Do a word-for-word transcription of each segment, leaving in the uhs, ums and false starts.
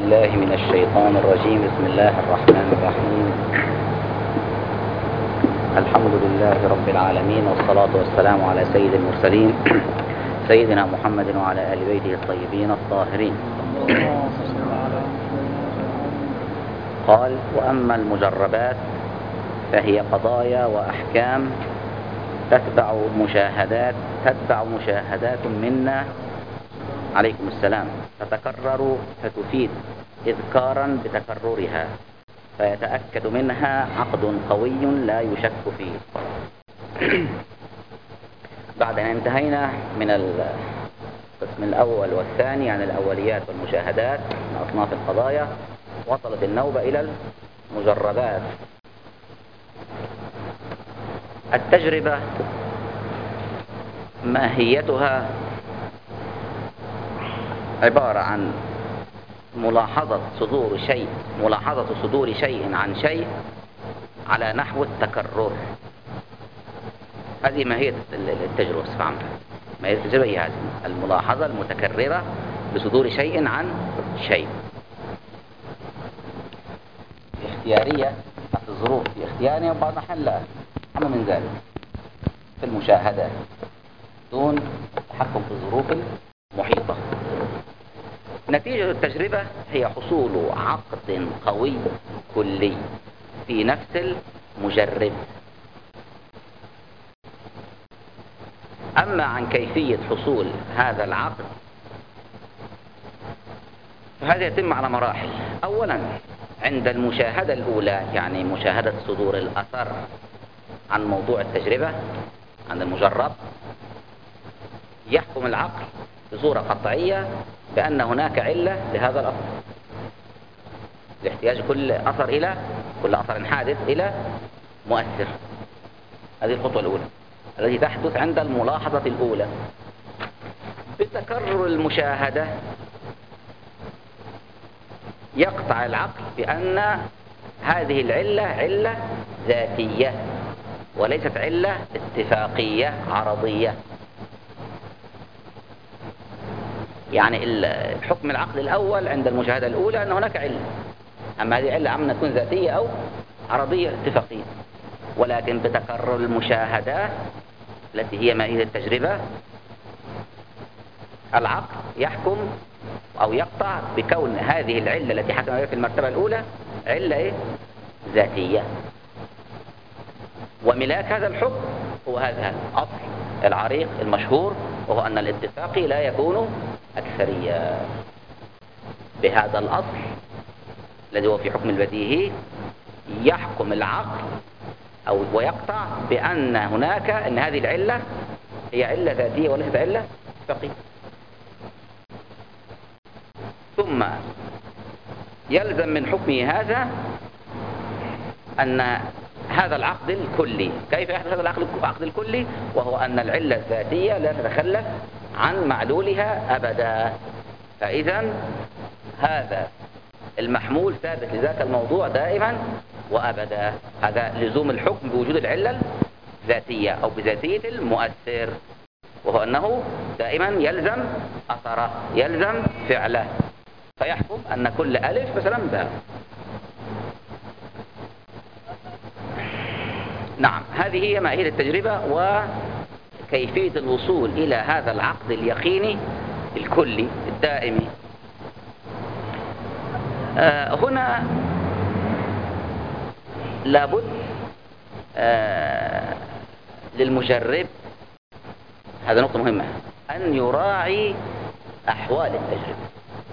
بالله من الشيطان الرجيم. بسم الله الرحمن الرحيم. الحمد لله رب العالمين، والصلاة والسلام على سيد المرسلين سيدنا محمد وعلى آل بيته الطيبين الطاهرين. قال: وأما المجربات فهي قضايا وأحكام تتبع مشاهدات تتبع مشاهدات منا عليكم السلام، تتكرر فتفيد إذكارا بتكررها، فيتأكد منها عقد قوي لا يشك فيه. بعد أن انتهينا من القسم الأول والثاني عن الأوليات والمشاهدات من أصناف القضايا، وصلت النوبة إلى المجربات. التجربة ماهيتها عبارة عن ملاحظة صدور شيء ملاحظة صدور شيء عن شيء على نحو التكرر. هذه ماهية التجربة بصفة عامة. ماهية التجربة هي هذه الملاحظة المتكررة لصدور شيء عن شيء. اختيارية في الظروف، في اختيارية وبعض الأحيان لا، أما من ذلك في المشاهدات دون تحكم في الظروف المحيطة. نتيجة التجربة هي حصول عقد قوي كلي في نفس المجرب. أما عن كيفية حصول هذا العقد فهذا يتم على مراحل. أولا عند المشاهدة الأولى، يعني مشاهدة صدور الأثر عن موضوع التجربة عند المجرب، يحكم العقل بصورة قطعية بأن هناك علة لهذا الأثر، لاحتياج كل أثر إلى كل أثر حادث إلى مؤثر. هذه الخطوة الأولى التي تحدث عند الملاحظة الأولى. بتكرر المشاهدة يقطع العقل بأن هذه العلة علة ذاتية وليست علة اتفاقية عرضية. يعني حكم العقل الأول عند المشاهدة الأولى أن هناك علة، أما هذه علة أما تكون ذاتية أو عرضية اتفاقية. ولكن بتكرر المشاهدات التي هي ماهية التجربة، العقل يحكم أو يقطع بكون هذه العلة التي حكم بها في المرتبة الأولى علة إيه؟ ذاتية. وملاك هذا الحكم هو هذا الأصل العريق المشهور، وهو أن الاتفاقي لا يكون أكثرية. بهذا الأصل الذي هو في حكم البديهي يحكم العقل أو ويقطع بأن هناك أن هذه العلة هي علة ذاتية وليست علة اتفاقية. ثم يلزم من حكمه هذا أن هذا العقد الكلي، كيف يحدث هذا العقد الكلي؟ وهو أن العلة الذاتية لا تتخلف عن معلولها أبدا. فإذا هذا المحمول ثابت لذاك الموضوع دائما وأبدا. هذا لزوم الحكم بوجود العلة الذاتية أو بذاتية المؤثر، وهو أنه دائما يلزم أثره، يلزم فعله، فيحكم أن كل ألف مثلا باء. نعم، هذه هي ماهية التجربة وكيفية الوصول إلى هذا العقد اليقيني الكلي الدائمي. آه هنا لابد آه للمجرب، هذا نقطة مهمة، أن يراعي أحوال التجربة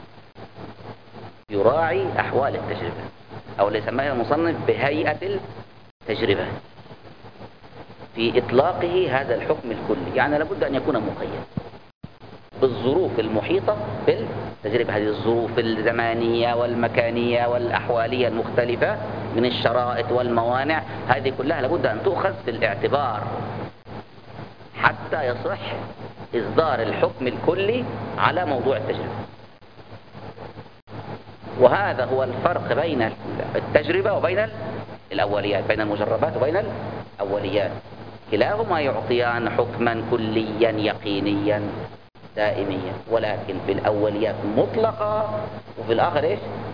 يراعي أحوال التجربة أو اللي يسميه المصنف بهيئة التجربة في إطلاقه هذا الحكم الكلي. يعني لابد أن يكون مقيد بالظروف المحيطة بالتجربة، هذه الظروف الزمانية والمكانية والأحوالية المختلفة من الشرائط والموانع، هذه كلها لابد أن تؤخذ في الاعتبار حتى يصح إصدار الحكم الكلي على موضوع التجربة. وهذا هو الفرق بين التجربة وبين الأوليات، بين المجربات وبين الأوليات. كلاهما يعطيان حكما كليا يقينيا دائميا، ولكن في الأوليات مطلقة وفي الآخر إيش؟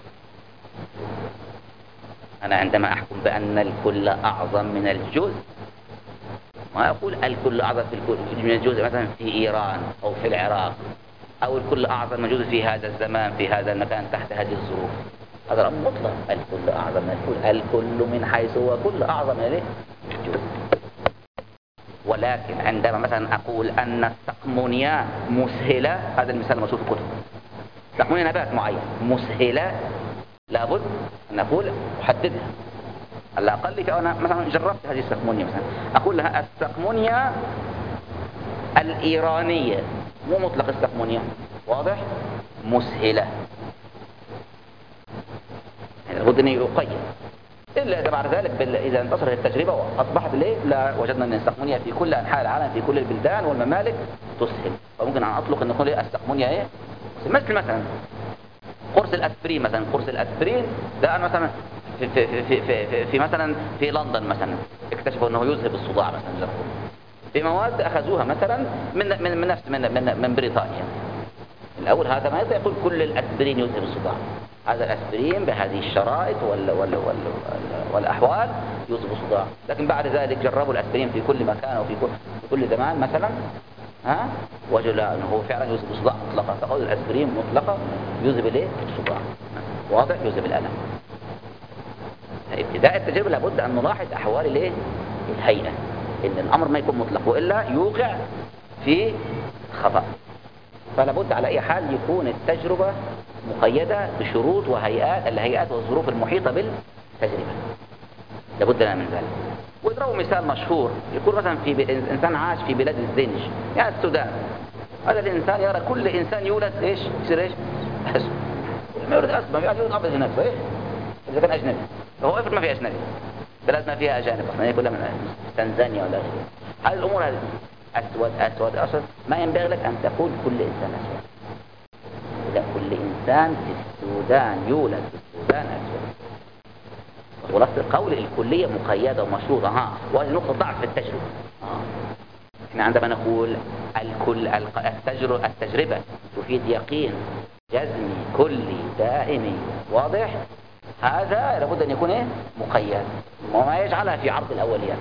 أنا عندما أحكم بأن الكل أعظم من الجزء، ما أقول الكل أعظم في الكل من الجزء مثلا في إيران أو في العراق، أو الكل أعظم من الجزء في هذا الزمان في هذا المكان تحت هذه الظروف. هذا الأمر مطلق، الكل أعظم من الكل، الكل من حيث هو كل أعظم من الجزء. ولكن عندما مثلا أقول أن السقمونيا مسهلة، هذا المثال المشهور في الكتب، السقمونيا نبات معين مسهلة، لابد أن نقول أحددها على الأقل. فأنا مثلا جربت هذه السقمونيا، مثلا أقول لها السقمونيا الإيرانية، مو مطلق السقمونيا، واضح؟ مسهلة، يعني لابد أن يقيد، إلا إذا بعد ذلك إذا انتصرت التجربة وأصبحت ليه لا وجدنا أن السقمونيا في كل أنحاء العالم في كل البلدان والممالك تسهل، فممكن أن أطلق أن نقول السقمونيا إيه؟ مثل مثلا قرص الأسبرين، مثلا قرص الأسبرين ده أنا مثلا في, في, في, في, في, في مثلا في لندن مثلا اكتشفوا أنه يذهب الصداع مثلا، في مواد أخذوها مثلا من من من نفس من من, من بريطانيا. الأول هذا ما يقول كل الأسبرين يذهب الصداع، هذا الأسبرين بهذه الشرائط وال وال وال والأحوال يذهب الصداع، لكن بعد ذلك جربوا الأسبرين في كل مكان وفي كل, في كل زمان مثلا، ها وجدوا لا أنه هو فعلا يذهب الصداع مطلقا، فقول الأسبرين مطلقا يذهب الايه؟ الصداع، واضح؟ يذهب الألم. ابتداء التجربة لابد أن نلاحظ أحوال الايه؟ الهيئة، إن الأمر ما يكون مطلق وإلا يوقع في خطأ. فلا بد على أي حال يكون التجربة مقيدة بشروط وهيئات الهيئات والظروف المحيطة بالتجربة، لابد لنا من ذلك. واضربوا مثال مشهور، يكون مثلا في إنسان عاش في بلاد الزنج، يعني السودان، هذا الإنسان يرى كل إنسان يولد إيش؟ يصير إيش؟ أسود، ما يولد أسود، ما يولد أبيض هناك، صحيح؟ إذا كان أجنبي، هو افرض ما في أجنبي، بلاد ما فيها أجانب، احنا كلها من تنزانيا ولا غيره. هذه الأمور هذه أسود أسود أسود، ما ينبغي لك أن تقول كل إنسان أسود، لا، كل إنسان في السودان يولد في السودان أسود. خلاصة القول الكلية مقيدة ومشروطة، ها، وهذه نقطة ضعف في التجربة. احنا عندما نقول الكل التجربة التجربة تفيد يقين جزمي كلي دائمي واضح، هذا لابد أن يكون إيه؟ مقيد، وما يجعلها في عرض الأوليات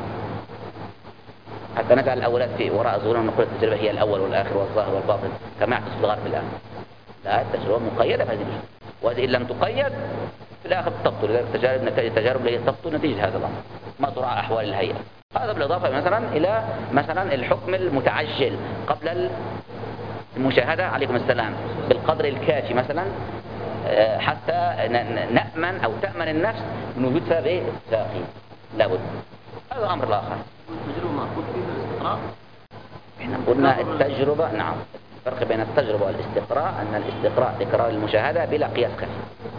حتى نجعل الأولاد في وراء ظهورنا نقول التجربة هي الأول والآخر والظاهر والباطن كما يحدث في الغرب الآن. لا، التجربة مقيدة بهذه الأشياء، وهذه إن لم تقيد في الآخر تبطل، لذلك التجارب التجارب اللي هي تبطل نتيجة هذا الأمر، ما تراعى أحوال الهيئة. هذا بالإضافة مثلا إلى مثلا الحكم المتعجل قبل المشاهدة، عليكم السلام، بالقدر الكافي مثلا حتى نأمن أو تأمن النفس من وجود سبب إيه؟ ساقي، لابد. هذا الأمر الآخر. التجربة مأخوذ فيها الاستقراء. إحنا قلنا التجربة، نعم، الفرق بين التجربة والاستقراء أن الاستقراء تكرار المشاهدة بلا قياس خفي.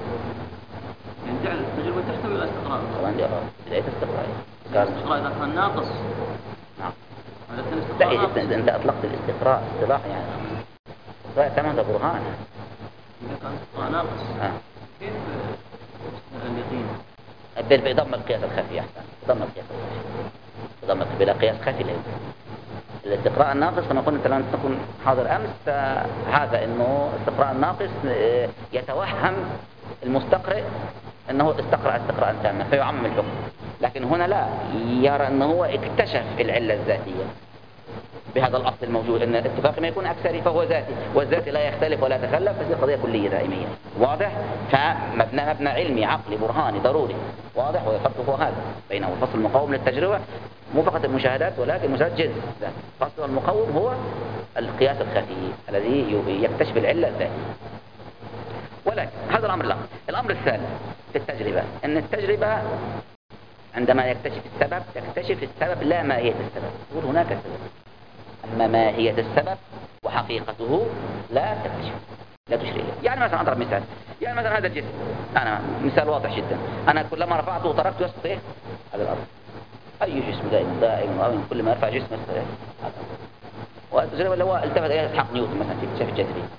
يعني جعل التجربة تحتوي على الاستقراء. طبعا دي بداية الاستقراء. الاستقراء إذا كان ناقص. نعم. هذا كان استقراء. لا، إذا أنت أطلقت الاستقراء اصطلاح يعني الاستقراء تمام برهان. إذا كان استقراء ناقص. آه. كيف اليقين؟ بضم القياس الخفي أحسن، بضم القياس الخفي، بضم بلا قياس خفي لا يمكن. الاستقراء الناقص كما قلنا أنت لم تكن حاضر أمس، هذا إنه الاستقراء الناقص يتوهم المستقرئ أنه استقرأ استقراء تاما فيعمم الحكم، لكن هنا لا، يرى أنه هو اكتشف العلة الذاتية بهذا الأصل الموجود، أن الاتفاق ما يكون أكثري فهو ذاتي، والذاتي لا يختلف ولا يتخلف، فهي قضية كلية دائمية، واضح؟ فمبنى مبنى علمي عقلي برهاني ضروري، واضح؟ والفرق هو هذا بينه فصل المقاوم للتجربة، مو فقط المشاهدات ولكن مشاهدات جنس، فصل المقاوم هو القياس الخفي الذي يكتشف العلة الذاتية. ولكن هذا الأمر الأول. الأمر الثاني في التجربة أن التجربة عندما يكتشف السبب تكتشف السبب لا ماهية السبب، يقول هناك سبب، أما ماهية السبب وحقيقته لا تكتشف، لا تشير إليه. يعني مثلا أضرب مثال، يعني مثلا هذا الجسم، أنا مثال واضح جدا، أنا كلما رفعته وتركته يسقط إيه؟ على الأرض. أي جسم دائما دائما وأبدا كل ما يرفع جسم يسقط إيه؟ على الأرض. والتجربة اللي هو التفت إليها إسحاق نيوتن مثلا في اكتشاف الجاذبية،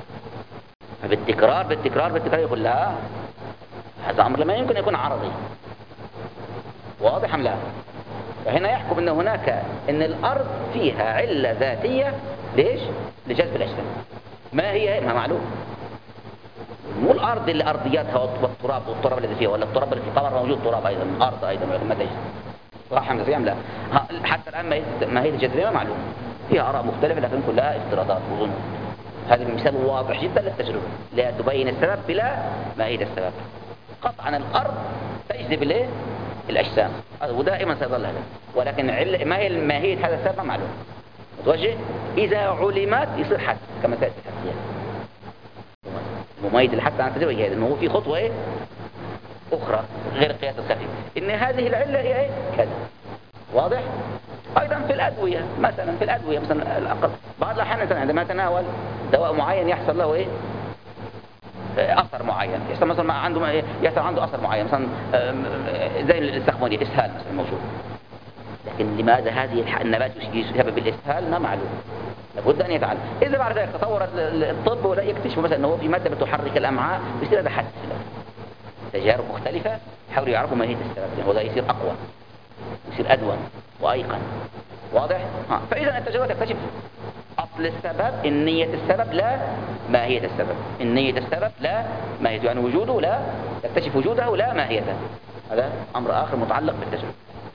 بالتكرار بالتكرار بالتكرار يقول لها هذا أمر لما يمكن يكون عرضي، واضح أم لا؟ فهنا يحكم أن هناك أن الأرض فيها علة ذاتية، ليش؟ لجذب الأجسام. ما هي؟ ما معلوم، مو الارض اللي ارضياتها والتراب والتراب الذي فيها، ولا التراب اللي في القمر موجود تراب ايضا، ارض ايضا ولكن ما تجد. صح حمد سيام لا. حتى الان ماهية الجاذبية معلوم، فيها اراء مختلفة لكن كلها افتراضات وظنون. هذا مثال واضح جدا للتجربة، لا تبين السبب بلا ماهية السبب. قطعا الارض تجذب الايه؟ الاجسام، ودائما سيظل هذا، ولكن ما هي ماهية هذا السبب معلوم. متوجه؟ اذا علمت يصير حد كما تاتي الحديث. مميز الحث عن التجربة هي انه في خطوة ايه؟ اخرى غير قياس الخفي، ان هذه العلة هي ايه؟ كذا. واضح؟ ايضا في الادوية، مثلا في الادوية مثلا الأقل. بعض الاحيان عندما يتناول دواء معين يحصل له ايه؟ اثر معين، يحصل مثلا عنده يحصل عنده اثر معين، مثلا زي السخونية، اسهال مثلا موجود. لكن لماذا هذه النبات يسبب الاسهال؟ ما معلوم، لابد ان يتعلم. اذا بعد ذلك تطورت الطب ولا يكتشفوا مثلا انه في ماده بتحرك الامعاء، بيصير هذا حدث. تجارب مختلفه حاولوا يعرفوا ماهيه السبب، يعني وده يصير اقوى، يصير ادون وايقن. واضح؟ ها. فاذا التجربه تكتشف اصل السبب، النيه السبب لا ماهيه السبب، النيه السبب لا ماهيته، يعني وجوده لا تكتشف وجوده لا ماهيته. هذا امر اخر متعلق بالتجربه.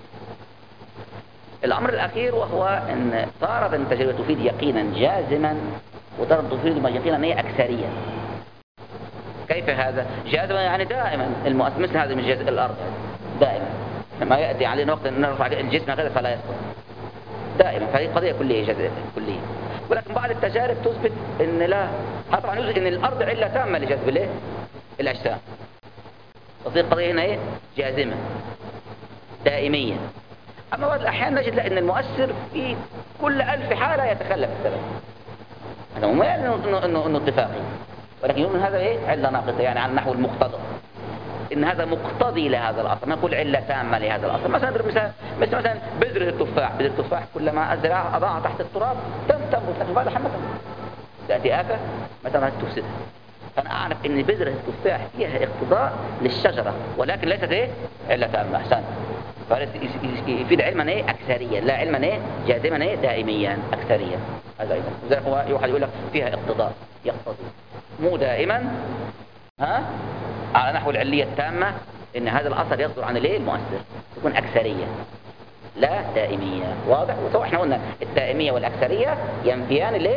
الأمر الأخير وهو أن تارة التجربة تفيد يقينا جازما، وتارة تفيد يقينا هي أكثرية. كيف هذا؟ جازما يعني دائما المؤثر، مثل هذا من جزء الأرض دائما، لما يأتي علينا وقت أن نرفع الجسم هكذا فلا يسقط دائما، فهذه قضية كلية جزء كلية. ولكن بعض التجارب تثبت أن لا، طبعا يوجد أن الأرض علة تامة لجذب الايه؟ الأجسام. تصير قضية هنا إيه؟ جازمة دائمية. أما بعض الأحيان نجد أن المؤثر في كل ألف حالة يتخلف السبب. هذا مو يعني إنه إنه إنه اتفاقي، ولكن يقول هذا إيه؟ علة ناقصة، يعني على النحو المقتضى. إن هذا مقتضي لهذا الأصل، ما نقول علة تامة لهذا الأصل. مثلا نضرب مثال، مثل مثلا بذرة التفاح، بذرة التفاح كلما أزرعها أضعها تحت التراب تم تنبت، لكن بعد حمتها تأتي آفة مثلا تفسدها. فأنا أعرف إن بذرة التفاح فيها اقتضاء للشجرة، ولكن ليست إيه؟ علة تامة. أحسن. فيفيد علما ايه؟ اكثريا، لا علما ايه؟ جازما ايه؟ دائميا اكثريا. هذا ايضا زي هو يوحد يقول لك فيها اقتضاء، يقتضي مو دائما ها على نحو العليه التامه، ان هذا الاثر يصدر عن الايه؟ المؤثر، تكون اكثريه لا دائميه. واضح؟ وسواء احنا قلنا الدائميه والاكثريه ينفيان الايه؟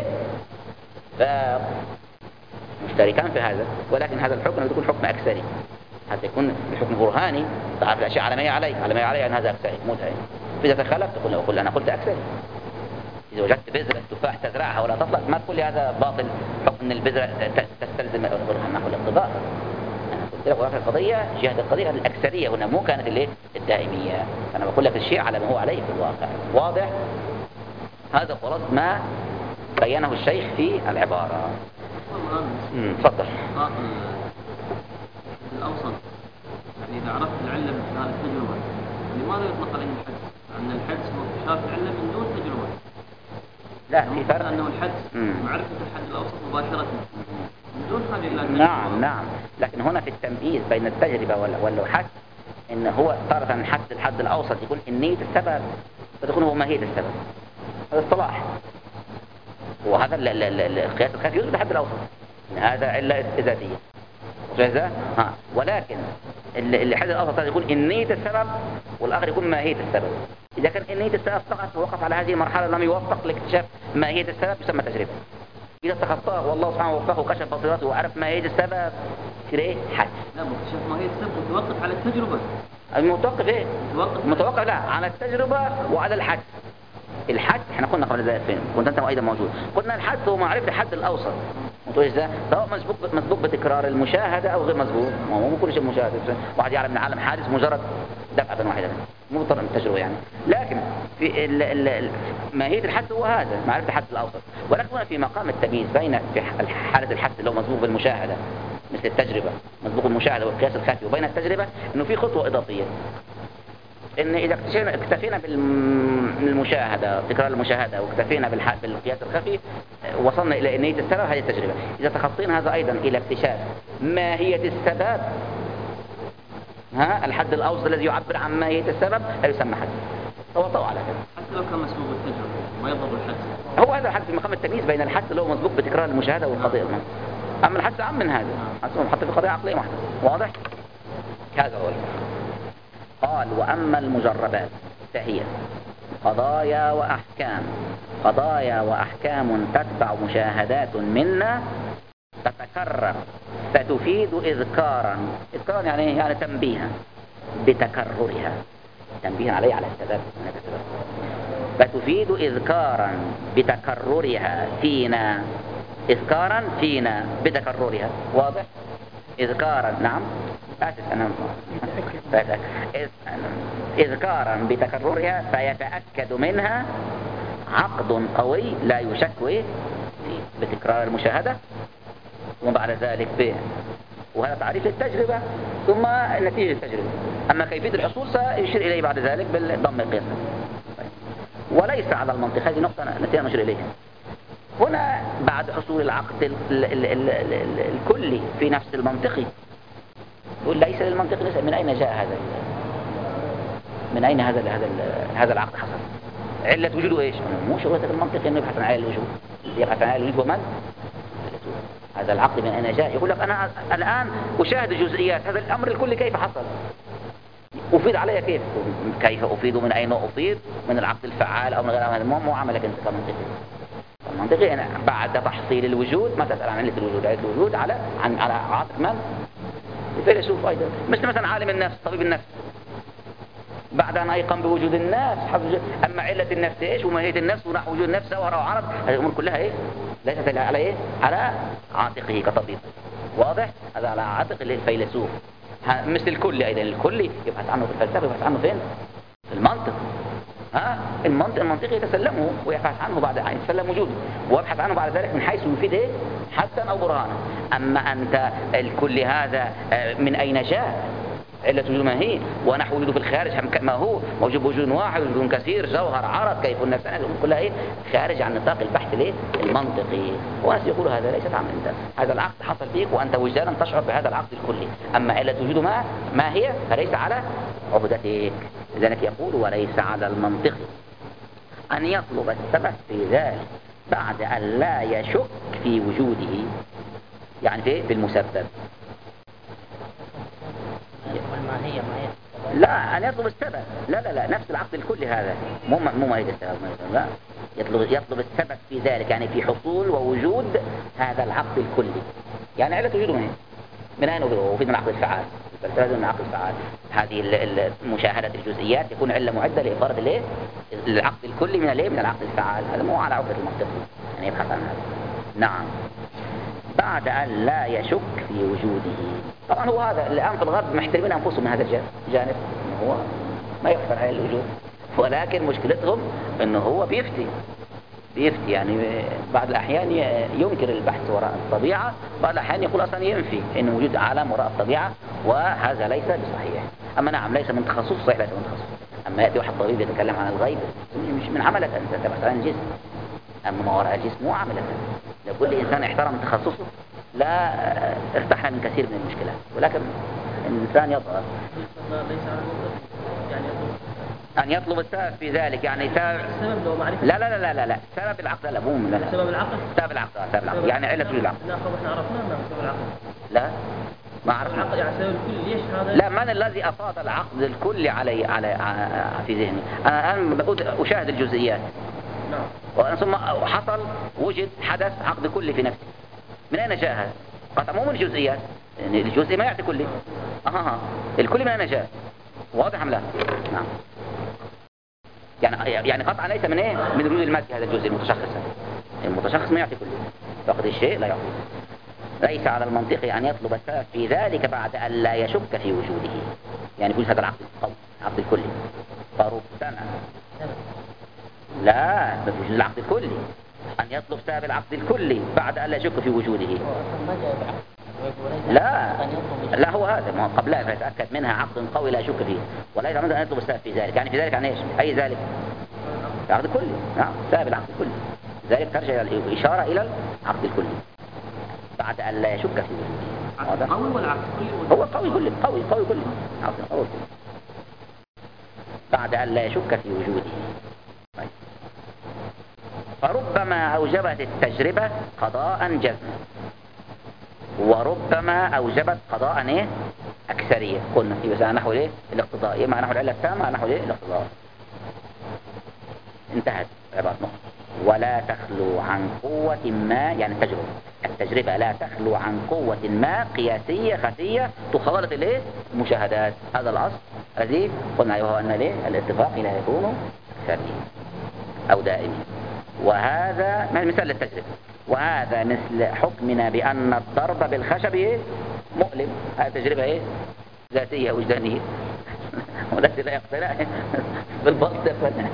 مشتركان في هذا، ولكن هذا الحكم يكون حكم اكثري حتى يكون الحكم برهاني. تعرف الاشياء على ما هي عليه، على ما هي عليه ان هذا اكثري مو دائم. فاذا تخلفت تقول له قل انا قلت اكثري. اذا وجدت بذره تفاح تزرعها ولا تطلع، ما تقول لي هذا باطل، حكم ان البذره تستلزم البرهان نحو الاقتضاء. انا قلت لك وراء القضيه جهه القضيه الاكثريه هنا، مو كانت الايه؟ الدائميه. انا بقول لك الشيء على ما هو عليه في الواقع. واضح؟ هذا خلاص ما بينه الشيخ في العباره. امم تفضل. الأوسط، يعني إذا عرفت العلة من هذه التجربة، لماذا يطلق عليه الحدس؟ لأن الحدس هو اكتشاف العلة من دون تجربة. لا في فرق. لأنه الحدس معرفة الحد الأوسط مباشرة من دون حاجة إلى التجربة. نعم نعم، لكن هنا في التمييز بين التجربة والحد، إن هو تارة الحد الحد الأوسط يكون النية السبب، فتكون هو ماهية السبب. هذا اصطلاح، وهذا القياس الخفي يثبت الحد الأوسط، إن هذا علة ذاتية. جاهزة؟ ها. ولكن الحد الأوسط يكون النية السبب، والآخر يكون ماهية السبب. إذا كان النية السبب فقط ووقف على هذه المرحلة لم يوفق لاكتشاف ماهية السبب يسمى تجربة. إذا تخطاه والله سبحانه وفقه وكشف بصيرته وعرف ماهية السبب يصير إيه؟ حد. لا، مكتشف ماهية السبب متوقف على التجربة. المتوقف إيه؟ متوقف متوقف لا على التجربة وعلى الحد. الحد احنا قلنا قبل ذلك فين؟ كنت انت ايضا موجود. قلنا الحد هو معرفة الحد الاوسط. متوجه ازاي؟ سواء مسبوق مسبوق بتكرار المشاهدة او غير مسبوق. ما هو مو كل شيء مشاهدة. واحد يعلم من عالم حادث مجرد دفعة واحدة، مو طرق التجربة يعني. لكن في ال ال ماهية الحد هو هذا، معرفة الحد الاوسط. ولكن هنا في مقام التمييز بين في حالة الحد اللي هو مسبوق بالمشاهدة مثل التجربة، مسبوق المشاهدة والقياس الخفي، وبين التجربة انه في خطوة اضافية. ان اذا اكتفينا اكتفينا بالمشاهده تكرار المشاهده واكتفينا بالحد بالقياس الخفي وصلنا الى نية السبب، هذه التجربه. اذا تخطينا هذا ايضا الى اكتشاف ماهية السبب، ها الحد الاوسط الذي يعبر عن ماهية السبب لا يسمى حد. هو طوع على كده حتى لو كان مسبوق بالتجربه ما يضبط الحد. هو هذا الحد في مقام التمييز بين الحد اللي هو مسبوق بتكرار المشاهده والقضيه المنطق. أما الحدس أعم من هذا، حتى في قضية عقلية واحدة. واضح؟ هذا هو. قال وأما المجربات فهي قضايا وأحكام قضايا وأحكام تتبع مشاهدات منا تتكرر فتفيد إذكارا. إذكارا يعني يعني تنبيها بتكررها، تنبيها عليه على السبب، فتفيد إذكارا بتكررها فينا، إذكارا فينا بتكررها. واضح؟ إذكارا، نعم آسف أنا إذكارا بتكررها فيتأكد منها عقد قوي لا يشك فيه بتكرار المشاهدة، وبعد ذلك به، وهذا تعريف للتجربة ثم نتيجة التجربة. أما كيفية الحصول سيشير إليه بعد ذلك بالضم القياس. وليس على المنطق، هذه نقطة نتيجة نشير إليها هنا بعد حصول العقد ال ال ال ال ال الكلي في نفس المنطقي. يقول ليس للمنطق ليس. من أين جاء هذا من أين هذا هذا هذا العقد حصل؟ علة وجوده إيش؟ مو شغلة المنطق إنه يبحث عن علة الوجود، يبحث عن علة الوجود ومن؟ هذا العقد من أين جاء؟ يقول لك أنا الآن أشاهد الجزئيات، هذا الأمر الكلي كيف حصل؟ أفيد علي كيف؟ كيف أفيد؟ من أين أفيد؟ من العقد الفعال أو من غير هذا؟ مو عملك أنت كمنطقي. المنطقي أنا بعد تحصيل الوجود ما تسأل عن علة الوجود، علة الوجود على عن على عاطف من؟ الفيلسوف أيضا، مثل مثلا عالم النفس، طبيب النفس، بعد أن أيقن بوجود النفس. أما علة النفس إيش وماهية النفس ونحو وجود النفس وراء وعرض، هذه الأمور كلها إيه؟ ليست على إيه؟ على عاتقه كطبيب. واضح؟ هذا على عاتق الفيلسوف. مثل الكل أيضا، الكل يبحث عنه في الفلسفة، يبحث عنه فين؟ في المنطق. ها؟ المنطق المنطقي يتسلمه ويبحث عنه بعد أن يتسلم وجوده، ويبحث عنه بعد ذلك من حيث يفيد إيه؟ حسا أو برهانا. أما أنت الكل هذا من أين جاء؟ علة وجود ما هي، ونحو وجوده في الخارج ما هو موجود بوجود واحد وجود كثير، جوهر، عرض، كيف النفس، كلها ايه خارج عن نطاق البحث الايه المنطقي. وناس يقولوا هذا ليست عم انت، هذا العقد حصل فيك وانت وجدانا تشعر بهذا العقد الكلي، اما علة وجوده ما ما هي فليس على عبدتك. لذلك يقول وليس على المنطق ان يطلب السبب في ذلك بعد ان لا يشك في وجوده، يعني في في المسبب. لا، أن يطلب السبب، لا لا لا نفس العقد الكلي هذا، مو مو ما هي السبب، لا، يطلب يطلب السبب في ذلك، يعني في حصول ووجود هذا العقد الكلي. يعني علة وجوده من من أين وفيد من العقد الفعال، فلازم من العقد الفعال. هذه مشاهدة الجزئيات يكون علة معدة لإفارة الايه العقد الكلي من الايه من العقد الفعال. هذا مو على عقدة المنطق، يعني يبحث عن هذا. نعم، بعد أن لا يشك في وجوده. طبعا هو هذا الآن في الغرب محترمين أنفسهم من هذا الجانب، هو ما يحفر على الوجود، ولكن مشكلتهم أنه هو بيفتي بيفتي يعني بعض الأحيان ينكر البحث وراء الطبيعة، بعض الأحيان يقول أصلا ينفي أن وجود عالم وراء الطبيعة، وهذا ليس بصحيح. أما نعم ليس من تخصص، صحيح ليس من تخصص. أما يأتي واحد طبيب يتكلم عن الغيب مش من عملك أنت، تبحث عن الجسم، أما ما وراء الجسم مو عملك. لو كل إنسان احترم تخصصه لا ارتحنا من كثير من المشكلات، ولكن الإنسان يظهر أن يطلب السبب في ذلك، يعني سبب لا لا لا لا لا سبب العقد، لا مو لا لا سبب العقد سبب العقد سبب العقد يعني علة وجود العقد. لا خلاص احنا عرفنا ما سبب العقد. لا ما عرفنا يعني سبب الكل ليش هذا؟ لا، من الذي أفاض العقد الكلي علي على في ذهني؟ أنا الآن أشاهد الجزئيات، نعم، ثم حصل وجد حدث عقد كلي في نفسي. من أين جاء هذا؟ قطع مو من الجزئيات، يعني الجزء ما يعطي كلي. أها الكلي من أين جاء؟ واضح أم لا؟ نعم، يعني يعني قطعا ليس من إيه؟ من وجود المادي هذا الجزء المتشخص. المتشخص ما يعطي كلي، فقد الشيء لا يعطي. ليس على المنطق أن يطلب السبب في ذلك بعد أن لا يشك في وجوده، يعني يقول هذا العقد القوي العقد الكلي. فربما لا بوجود العقد الكلي أن يطلب سبب العقد الكلي بعد أن لا يشك في وجوده. لا لا هو هذا ما قبلها فيتأكد منها عقد قوي لا يشك فيه، وليس أن يطلب السبب في ذلك، يعني في ذلك عن إيش؟ أي ذلك؟ العقد الكلي، نعم، سبب العقد الكلي. ذلك ترجع الإشارة إلى العقد الكلي بعد أن لا يشك في وجوده. قوي ولا عقد كلي؟ هو قوي كلي، قوي قوي كلي، عقد قوي كلي بعد أن لا يشك في وجوده. طيب. فربما أوجبت التجربة قضاء جزما، وربما أوجبت قضاء إيه؟ أكثرية. قلنا في بس نحو إيه؟ الاقتضاء، إما نحو العلة التامة نحو إيه؟ الاقتضاء. انتهت عبارة نقطة. ولا تخلو عن قوة ما، يعني التجربة التجربة لا تخلو عن قوة ما قياسية خفية تخالط الايه؟ المشاهدات. هذا الأصل الذي قلنا وهو أن الايه؟ الاتفاق لا يكون ثابتا أو دائما. وهذا مثال للتجربة. وهذا مثل حكمنا بأن الضرب بالخشب إيه؟ مؤلم. هذه تجربة ايه؟ ذاتية وجدانية والذي لا يقتنع بالبسط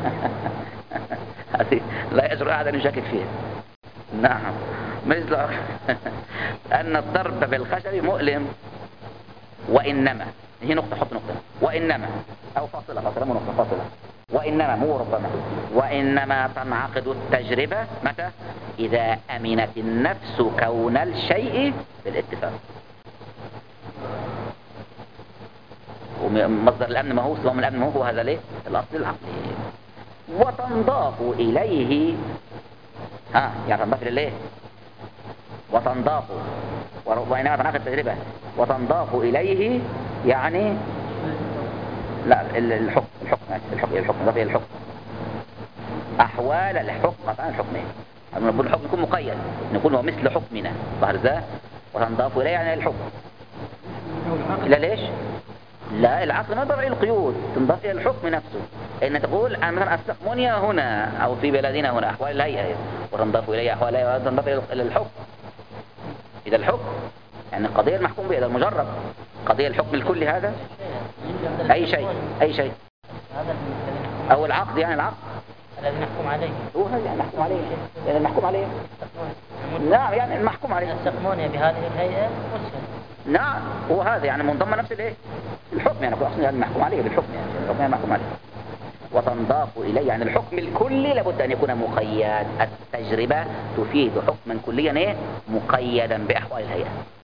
هذه لا يجرؤ أحد أن يشكك فيها. نعم. مثل أن الضرب بالخشب مؤلم. وإنما هي نقطة، حط نقطة. وإنما أو فاصلة، فاصلة مو نقطة، فاصلة. وإنما مو ربما. وإنما تنعقد التجربة متى؟ إذا أمنت النفس كون الشيء بالاتفاق. ومصدر الأمن ما هو سواء الأمن ما هو هذا ليه؟ الأصل العقلي. وتنضاف إليه ها يعني تنضاف إليه وتنضاف وإنما تنعقد التجربة وتنضاف إليه يعني لا الحكم الحكم الحكم الحكم تنضاف إلى الحكم أحوال الحكم مثلا الحكم إيه؟ نقول الحكم يكون مقيد، نقول هو مثل حكمنا ظهر ذا. وتنضاف إليه يعني الحكم. لا ليش؟ لا العقل ما ضرع القيود، تنضاف إلى الحكم نفسه. إن تقول أنا مثلا أستقمنيا هنا أو في بلدنا هنا أحوال الهيئة، وتنضاف إليه أحوال الهيئة وتنضاف إلى الحكم. إذا الحكم يعني القضية المحكوم بها، إذا المجرب قضية الحكم الكلي هذا أي شيء أي شيء أو العقد يعني العقد الذي نحكم عليه هو هذا يعني نحكم عليه يعني المحكوم عليه. نعم يعني المحكوم عليه يستقمون بهذه الهيئة مسلم. نعم هو هذا يعني منضم نفس الايه الحكم يعني أصلا المحكوم عليه بالحكم يعني الحكم يعني المحكوم عليه. وتنضاف إليه يعني الحكم الكلي لابد أن يكون مقيد. التجربة تفيد حكما كليا ايه مقيدا بأحوال الهيئة.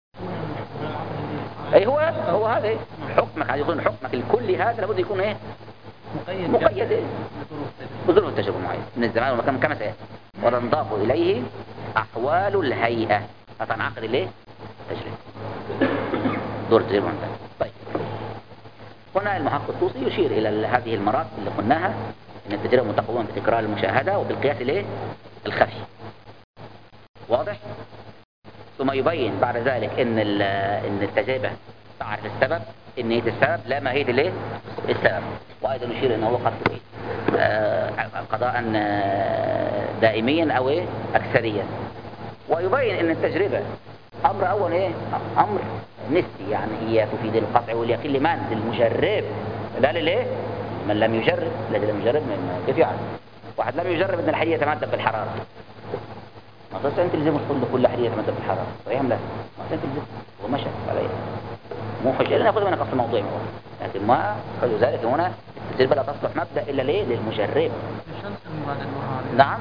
أي هو هو هذا حكمك عايز يكون حكمك الكلي هذا لابد يكون ايه مقيد مقيد ايه بظروف التجربة معين من الزمان والمكان كما سيأتي. وتنضاف إليه أحوال الهيئة فتنعقد الايه تجربة دور التجربة عندنا. طيب هنا المحقق الطوسي يشير إلى هذه المراتب اللي قلناها أن التجربة متقومة بتكرار المشاهدة وبالقياس الايه الخفي. واضح؟ ثم يبين بعد ذلك ان ان التجربة تعرف السبب ان هي السبب لا ما هي الايه السبب. وايضا يشير انه هو قد تفيد قضاء دائميا او ايه اكثريا. ويبين ان التجربة امر اول ايه امر نسبي يعني هي تفيد القطع واليقين لمن للمجرب لا للايه من لم يجرب. الذي لم يجرب من كيف يعرف؟ واحد لم يجرب ان الحديد يتمدد بالحرارة ما قلت انت لازم تقول كل حديد يتمدد بالحرارة صحيح لا ما قلت انت لازم ومشى عليه مو حجة لنا ناخذ من قص الموضوع لكن ما قالوا ذلك هنا التجربة لا تصلح مبدأ الا ليه للمجرب. نعم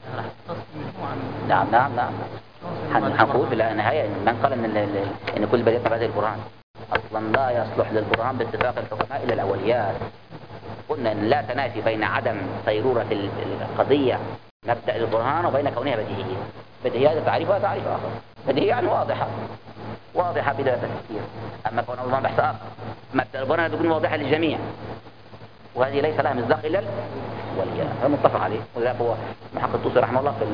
نعم نعم نعم هنقول في النهاية من قال ان ان كل بداية بعد القرآن اصلا لا يصلح للقرآن باتفاق الحكماء الا الاوليات. قلنا ان لا تنافي بين عدم صيرورة القضية مبدأ البرهان وبين كونها بديهية. بديهية تعريفها تعريف آخر بديهية يعني واضحة واضحة بلا تفسير. أما كون الله بحث آخر مبدأ البرهان تكون واضحة للجميع وهذه ليس لها مصداق إلا الوليات. هذا متفق عليه. وذلك هو محقق الطوسي رحمه الله في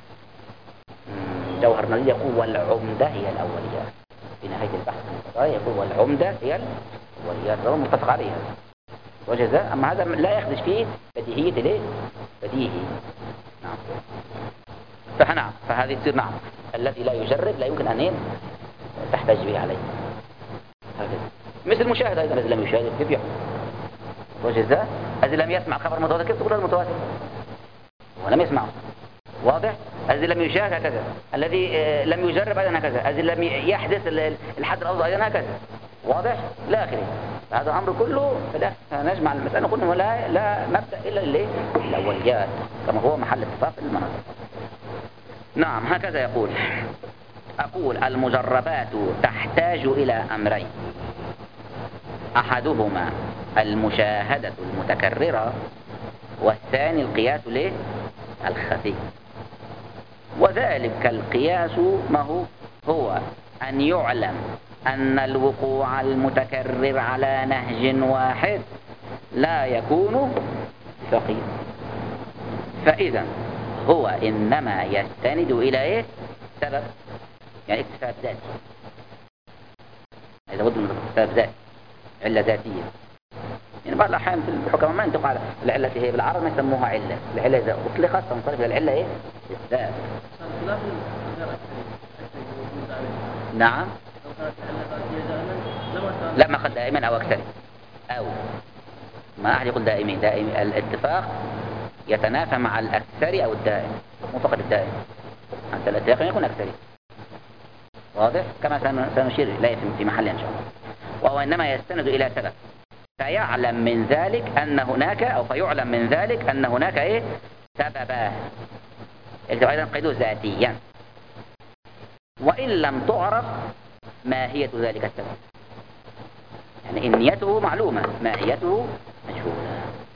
الجوهر النظري يقول والعمدة هي الأوليات في نهاية البحث يقول والعمدة هي الأوليات. هذا متفق عليه وجزاء. أما هذا لا يخدش فيه بديهية ليه بديهي. نعم فنعم فهذه تصير نعم الذي لا يجرب لا يمكن أن تحتاج به عليه هكذا. مثل المشاهد أيضا الذي لم يشاهد كيف يحكم وجزاء. الذي لم يسمع خبر متواتر كيف تقول هذا متواتر ولم يسمعه واضح. الذي لم يشاهد هكذا الذي لم يجرب أيضا هكذا الذي لم يحدث الحد الأفضل أيضا هكذا واضح لا آخره. هذا أمر كله فلا نجمع المسألة نقول لا لا مبدأ إلا اللي الأوليات كما هو محل اتفاق المناطق. نعم هكذا يقول. أقول المجربات تحتاج إلى أمرين أحدهما المشاهدة المتكررة والثاني القياس له الخفي. وذلك القياس ما هو هو أن يعلم أن الوقوع المتكرر على نهج واحد لا يكون فقيه. فإذا هو إنما يستند إلى إيه؟ سبب، يعني اكتساب ذاتي. إذا بد من اكتساب ذاتي، علة ذاتية. يعني بعض الأحيان في الحكم ما ينطق على العلة هي بالعرب ما يسموها علة، العلة إذا أطلقت تنصرف إلى العلة إيه؟ الذات. نعم. لا، ما قد دائما أو أكثر، أو ما أحد يقول دائمين. دائم الاتفاق يتنافى مع الأكثر أو الدائم، مو فقط الدائم. أنت الاتفاق يكون أكثري، واضح؟ كما سنشير إليه في محل إن شاء الله. وهو إنما يستند إلى سبب، فيعلم من ذلك أن هناك، أو فيعلم من ذلك أن هناك إيه؟ سببا. اكتب أيضا قيده ذاتيا. وإن لم تعرف ماهية ذلك السبب، يعني إن نيته معلومة، ماهيته مجهولة.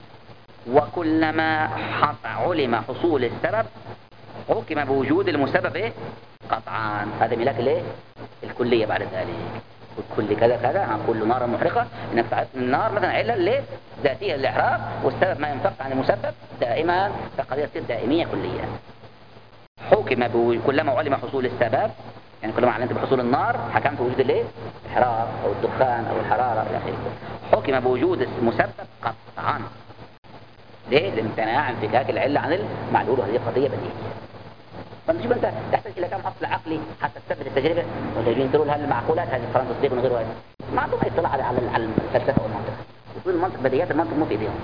وكلما علم حصول السبب حكم بوجود المسبب إيه؟ قطعا. هذا ملاك الإيه؟ الكلية بعد ذلك. والكل كذا كذا عن كل نار محرقة، إنك تعرف النار مثلا علة ليه؟ ذاتية للإحراق، والسبب ما ينفق عن المسبب دائما، فقد تصير دائمية كلية. حكم بوجود، كلما علم حصول السبب، يعني كلما علمت بحصول النار حكمت بوجود الايه؟ الإحراق أو الدخان أو الحرارة إلى آخره. حكم بوجود المسبب قطعا. ليه؟ لامتناع انفكاك العلة عن المعلول، وهذه قضية بديهية. فنشوف أنت تحتاج إلى كم أصل عقلي حتى تثبت التجربة، وتجين تقول هل المعقولات هذه الفرنسا تصديق من غير واحد؟ ما عندهم أي اطلاع على على الفلسفة والمنطق. يقول المنطق بديهيات، المنطق مو في إيديهم.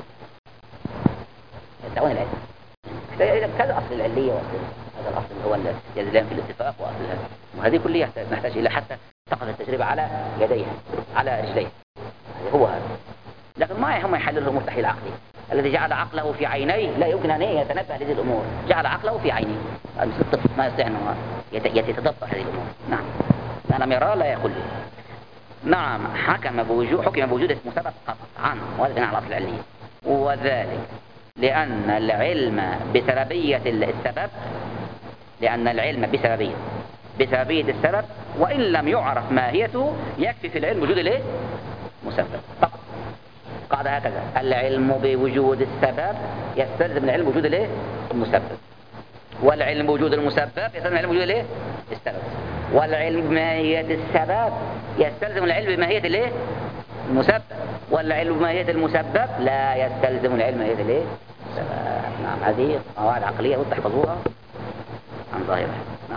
يدعون العلم. تحتاج إلى كذا أصل العلية، وأصل هذا الأصل اللي هو اليزلان في الاتفاق، وأصل هذا، وهذه كلها نحتاج إلى حتى تقف التجربة على يديها، على رجليها. هو هذا. لكن ما هم يحلل الأمور تحليل عقلي. الذي جعل عقله في عينيه لا يمكن أن يتنبه لهذه الأمور، جعل عقله في عينيه. مثل الطفل ما يستطيع أن يتدبر هذه الأمور. نعم، ما لم يرى لا يقول. نعم. حكم بوجود حكم بوجود مسبب قطعا، وهذا بناء على الأصل العلمي. وذلك لأن العلم بسببية السبب، لأن العلم بسببية بسببية السبب وإن لم يعرف ماهيته يكفي في العلم وجود الايه؟ مسبب فقط. قاعدة هكذا: العلم بوجود السبب يستلزم العلم بوجود الايه؟ المسبب، والعلم بوجود المسبب يستلزم العلم بوجود الايه؟ السبب، والعلم بماهية السبب يستلزم العلم بماهية الايه؟ المسبب، والعلم بماهية المسبب لا يستلزم العلم بماهية الايه؟ السبب. نعم، هذه قواعد عقلية وتحفظوها عن ظاهرها. نعم.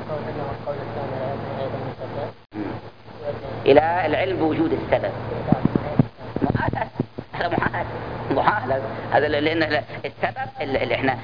إلى العلم بوجود السبب محال، هذا محال محال هذا، لأن السبب اللي احنا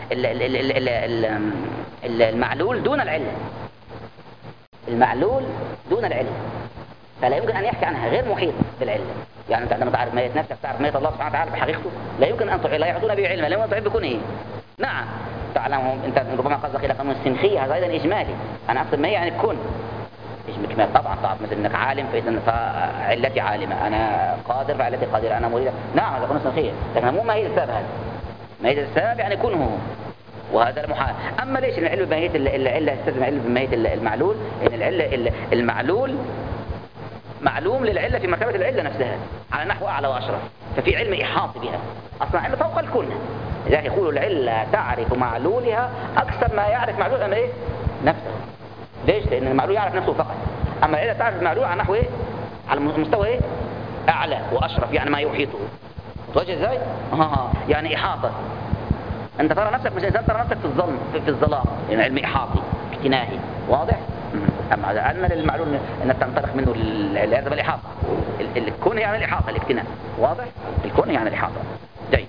المعلول دون العلم، المعلول دون العلم، فلا يمكن أن يحكي عنها غير محيط بالعلم. يعني أنت عندما تعرف ماهية نفسك، تعرف ماهية الله سبحانه وتعالى بحقيقته، لا يمكن أن لا يعطون به علما، لا يمكن أن تعرف بكونه. نعم، تعلمهم أنت ربما قصدك إلى قانون السنخية، هذا أيضا إجمالي. أنا أقصد ما يعني الكون إجمالي. طبعا طبعا مثل أنك عالم فإذا فعلتي عالمة، أنا قادر فعلتي قادرة، أنا مريد. نعم، هذا قانون السنخية، لكن مو ماهية السبب. هذا ماهية السبب يعني كونه، وهذا المحال. أما ليش العلم بماهية العلة يستلزم العلم بماهية المعلول؟ إن العلة المعلول معلوم للعلة في مرتبة العلة نفسها على نحو أعلى وأشرف، ففي علم إحاط بها، أصلا علة فوق الكل. لذلك يقول العلة تعرف معلولها أكثر ما يعرف معلول أمر إيه؟ نفسه. ليش؟ لأن المعلول يعرف نفسه فقط، أما العلة تعرف المعلول على نحو إيه؟ على مستوى إيه؟ أعلى وأشرف، يعني ما يحيطه. توجه إزاي؟ آه يعني إحاطة. أنت ترى نفسك مش إنسان، ترى نفسك في الظلم، في, في الظلام، يعني علم إحاطي اجتناهي. واضح؟ أما أن للمعلول أن تنطلق منه العزب الإحاطة. الكون يعني الإحاطة، الاجتناء. واضح؟ الكون يعني الإحاطة. جيد.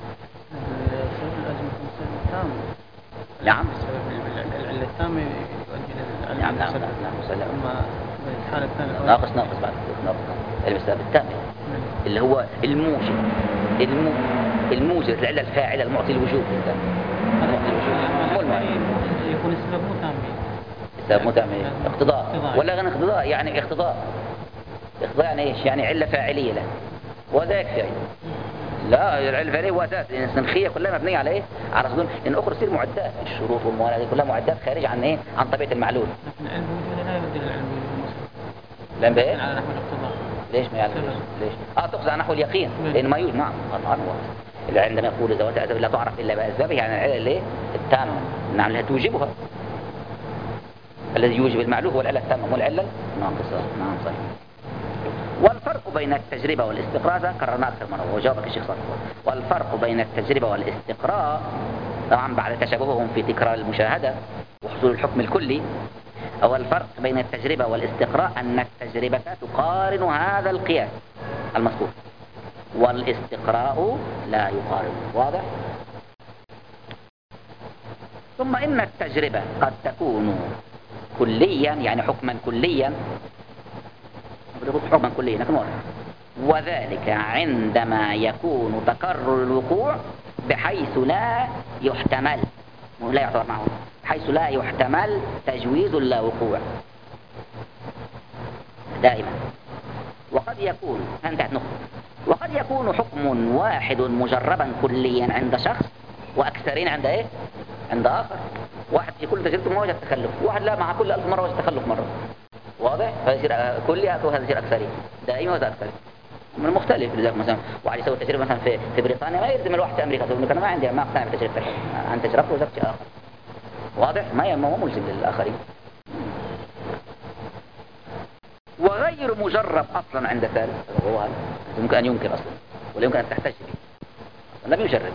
نعم. العلة التامة يؤدي للعلم. نعم نعم نعم مسلم. أما الحالة الثانية ناقص ناقص بعد ناقص السبب التام اللي هو الموجب، المو الموجب العلة الفاعلة المعطي الوجوب. يكون السبب مو تام. السبب مو تام اقتضاء ولا غير اقتضاء؟ يعني اقتضاء. اقتضاء يعني ايش؟ يعني علة فاعلية له، وهذا يكفي. لا، العلة الفاعلية هو أساس. السنخية كلها مبنية على ايه؟ على صدور، لأن أخرى تصير معدات، الشروط والموانع كلها معدات خارج عن ايه؟ عن طبيعة المعلول. لكن العلم الوجود لا يؤدي للعلم المسبب. لأن بإيه؟ على نحو الاقتضاء. ليش ما يعني ليش؟ ليش؟ اه تقصد على نحو اليقين، لأن ما يوجد. نعم طبعا هو اللي عندما يقول ذوات الأسباب لا تعرف إلا بأسبابها، يعني العلة الايه؟ التامة، نعم التي توجبها. الذي يوجب المعلوم هو العلة التامة مو العلة الناقصة. نعم صحيح. والفرق بين التجربة والاستقراء هذا كررناه أكثر مرة وجاوبك الشيخ صالح. والفرق بين التجربة والاستقراء طبعا بعد تشابههم في تكرار المشاهدة وحصول الحكم الكلي. أو الفرق بين التجربة والاستقراء أن التجربة تقارن هذا القياس المذكور والاستقراء لا يقارن. واضح؟ ثم إن التجربة قد تكون كليا يعني حكما كليا، حكما كليا لكن واضح، وذلك عندما يكون تكرر الوقوع بحيث لا يحتمل لا يعتبر معه حيث لا يحتمل تجويز لا وقوع دائما. وقد يكون انتهت نقطة. وقد يكون حكم واحد مجربا كليا عند شخص وأكثرين عند ايه؟ عند آخر. واحد في كل تجربته ما وجد تخلف، واحد لا مع كل ألف مرة وجد تخلف مرة. واضح؟ فهذا يصير كلي وهذا يصير أكثرين دائما وهذا أكثرين من مختلف. لذلك مثلا واحد يسوي تجربة مثلا في في بريطانيا ما يلزم الواحد في أمريكا يقول أنا ما عندي ما أقتنع بتجربتك عن تجربته وجربت شيء آخر. واضح؟ ما هو ملزم للآخرين. وغير مجرب أصلا عند ثالث هو هذا يمكن أن ينكر أصلا ولا يمكن أن تحتج به، لم يجرب.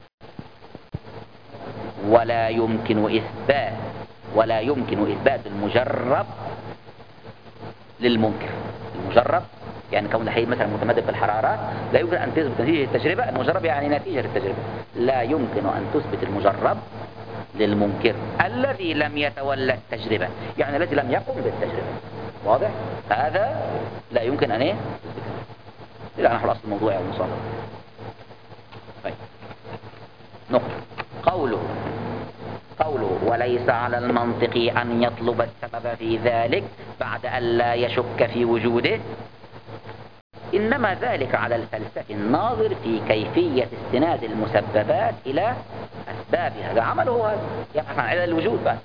ولا يمكن إثبات ولا يمكن إثبات المجرب للمنكر. المجرب يعني كون الحديد مثلا متمدد بالحرارات لا يمكن أن تثبت نتيجة التجربة. المجرب يعني نتيجة التجربة. لا يمكن أن تثبت المجرب للمنكر الذي لم يتولى التجربة، يعني الذي لم يقم بالتجربة. واضح؟ هذا لا يمكن أن يثبته. إلى نحو الأصل الموضوعي أو المصادر. طيب نقطة قوله قوله وليس على المنطق أن يطلب السبب في ذلك بعد أن لا يشك في وجوده، إنما ذلك على الفلسفي الناظر في كيفية استناد المسببات إلى أسبابها. هذا عمله هذا يبحث عن علل الوجود بقى.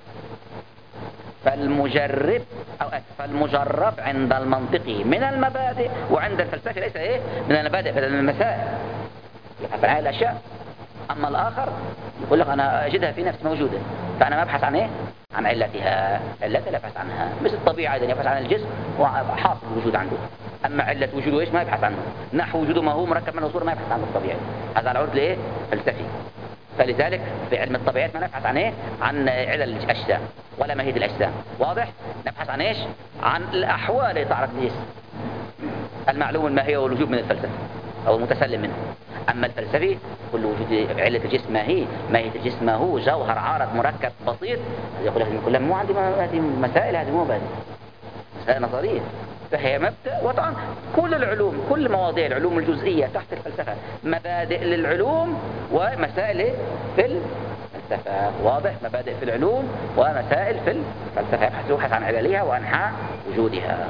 فالمجرب أو فالمجرب عند المنطقي من المبادئ وعند الفلسفي ليس إيه من المبادئ بل من المسائل، يبحث عن الأشياء. أما الآخر يقول لك أنا أجدها في نفسي موجودة فأنا ما أبحث عن إيه؟ عن علتها. علتها لا أبحث عنها، مثل الطبيعة إذا يبحث عن الجسم وحاصل الوجود عنده. أما علة وجوده إيش ما يبحث عنه. نحو وجوده ما هو مركب من الصورة ما يبحث عنه الطبيعي. هذا العرض لإيه؟ فلسفي. فلذلك في علم الطبيعات ما نبحث عن إيه؟ عن علل الأجسام ولا ماهية الأجسام. واضح؟ نبحث عن إيش؟ عن الأحوال اللي تعرض للجسم المعلوم الماهية والوجود من الفلسفة أو المتسلم منه. أما الفلسفي كل وجود علة الجسم ما هي ماهية الجسم ما هو جوهر عارض مركب بسيط. يقول لك كلها مو عندي هذه مسائل، هذه مو مبادئ، مسائل نظرية. فهي مبدأ وطبعا كل العلوم كل مواضيع العلوم الجزئية تحت الفلسفة مبادئ للعلوم ومسائل في الفلسفة. واضح؟ مبادئ في العلوم ومسائل في الفلسفة يبحث عن عللها وأنحاء وجودها.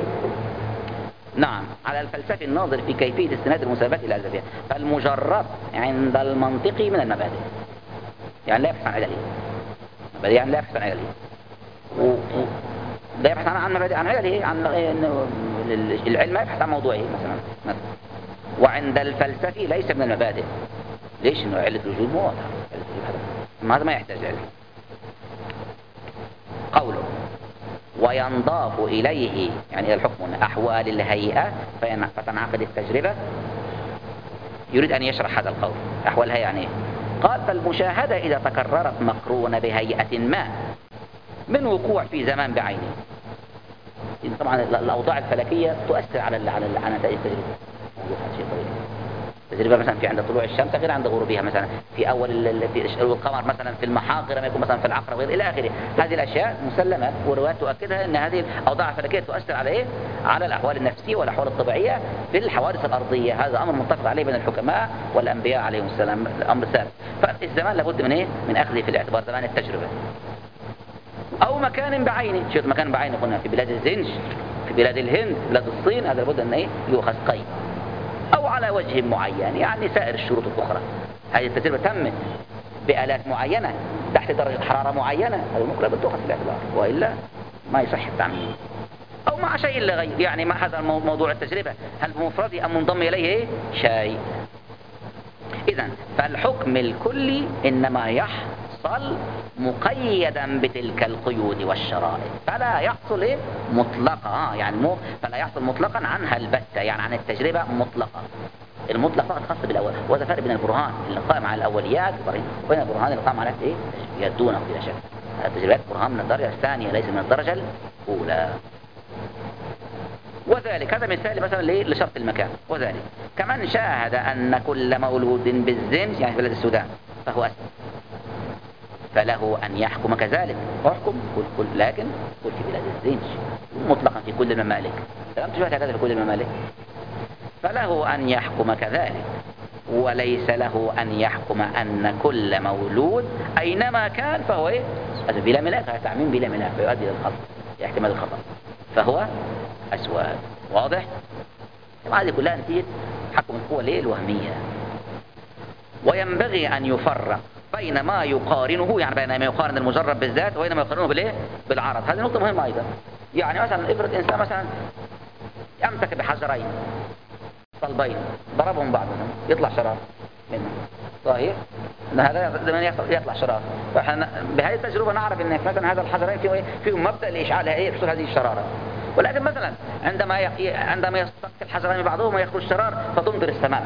نعم على الفلسفي الناظر في كيفية استناد المسببات إلى أسبابها. فالمجرب عند المنطقي من المبادئ يعني لا يبحث عن علله، مبادئ يعني لا يبحث عن علله و... و... لا يبحث عن مبادئ عن علله عن العلم ما يبحث عن موضوعه مثلا مثلا. وعند الفلسفي ليس من المبادئ. ليش؟ إنه علة الوجود مو واضحة، ما هذا ما يحتاج علم. قوله وينضاف إليه يعني إلى الحكم أحوال الهيئة فتنعقد التجربة. يريد أن يشرح هذا القول. أحوال الهيئة يعني قال فالمشاهدة إذا تكررت مقرونة بهيئة ما من وقوع في زمان بعينه. طبعا الأوضاع الفلكية تؤثر على على على نتائج التجربة. هذا شيء طبيعي. التجربة مثلا في عند طلوع الشمس غير عند غروبها، مثلا في أول القمر مثلا في المحاق غير ما يكون مثلا في العقرب غير إلى آخره. هذه الأشياء مسلمة وروايات تؤكدها أن هذه الأوضاع الفلكية تؤثر على إيه؟ على الأحوال النفسية والأحوال الطبيعية في الحوادث الأرضية. هذا أمر متفق عليه بين الحكماء والأنبياء عليهم السلام، الأمر ثابت. فالزمان لابد من إيه؟ من أخذه في الاعتبار زمان التجربة. أو مكان بعينه، شوف مكان بعينه قلنا في بلاد الزنج في بلاد الهند بلاد الصين، هذا لابد أن إيه؟ يؤخذ قيد. أو على وجه معين يعني سائر الشروط الأخرى. هذه التجربة تمت بآلات معينة تحت درجة حرارة معينة، هذا المقرب تؤخذ في الاعتبار وإلا ما يصح التعميم. أو مع شيء لغير، يعني مع هذا موضوع التجربة هل بمفرده أم منضم إليه شيء. إذا فالحكم الكلي إنما يحصل مقيدا بتلك القيود والشرائط، فلا يحصل إيه؟ مطلقا، يعني مو فلا يحصل مطلقا عنها البتة، يعني عن التجربة مطلقا. المطلق فقط خاص بالأول، وهذا فرق بين البرهان اللي قائم على الأوليات وبين البرهان اللي قائم على إيه؟ التجربيات دونه بلا شك. التجربيات برهان من الدرجة الثانية ليس من الدرجة الأولى. وذلك هذا مثال مثلا لشرط المكان. وذلك كمن شاهد أن كل مولود بالزنج، يعني في بلد السودان، فهو أسلم، فله أن يحكم كذلك. احكم كل كل لكن كل في بلاد الزنج مطلقا في كل الممالك، لم تشاهد هكذا في كل الممالك، فله أن يحكم كذلك، وليس له أن يحكم أن كل مولود أينما كان فهو إيه؟ بلا ملاك، هذا تعميم بلا ملاك فيؤدي إلى الخطأ، احتمال الخطأ، فهو أسود. واضح؟ هذه كلها نتيجة حكم القوة ليه الوهمية. وينبغي أن يفرق بين ما يقارنه، يعني بين ما يقارن المجرد بالذات وبين ما يقارنه بالإيه؟ بالعرض. هذه نقطة مهمة أيضا. يعني مثلا افرض إنسان مثلا يمسك بحجرين صلبين ضربهم بعضهم يطلع شرار منه، صحيح؟ ان هذا زمان يطلع شرار. فاحنا بهذه التجربه نعرف ان مثلا هذا الحجرين فيه فيهم مبدا لاشعال ايه حصول هذه الشراره. ولكن مثلا عندما ي... عندما يصطك الحجرين بعضهما يخرج شرار فتمطر السماء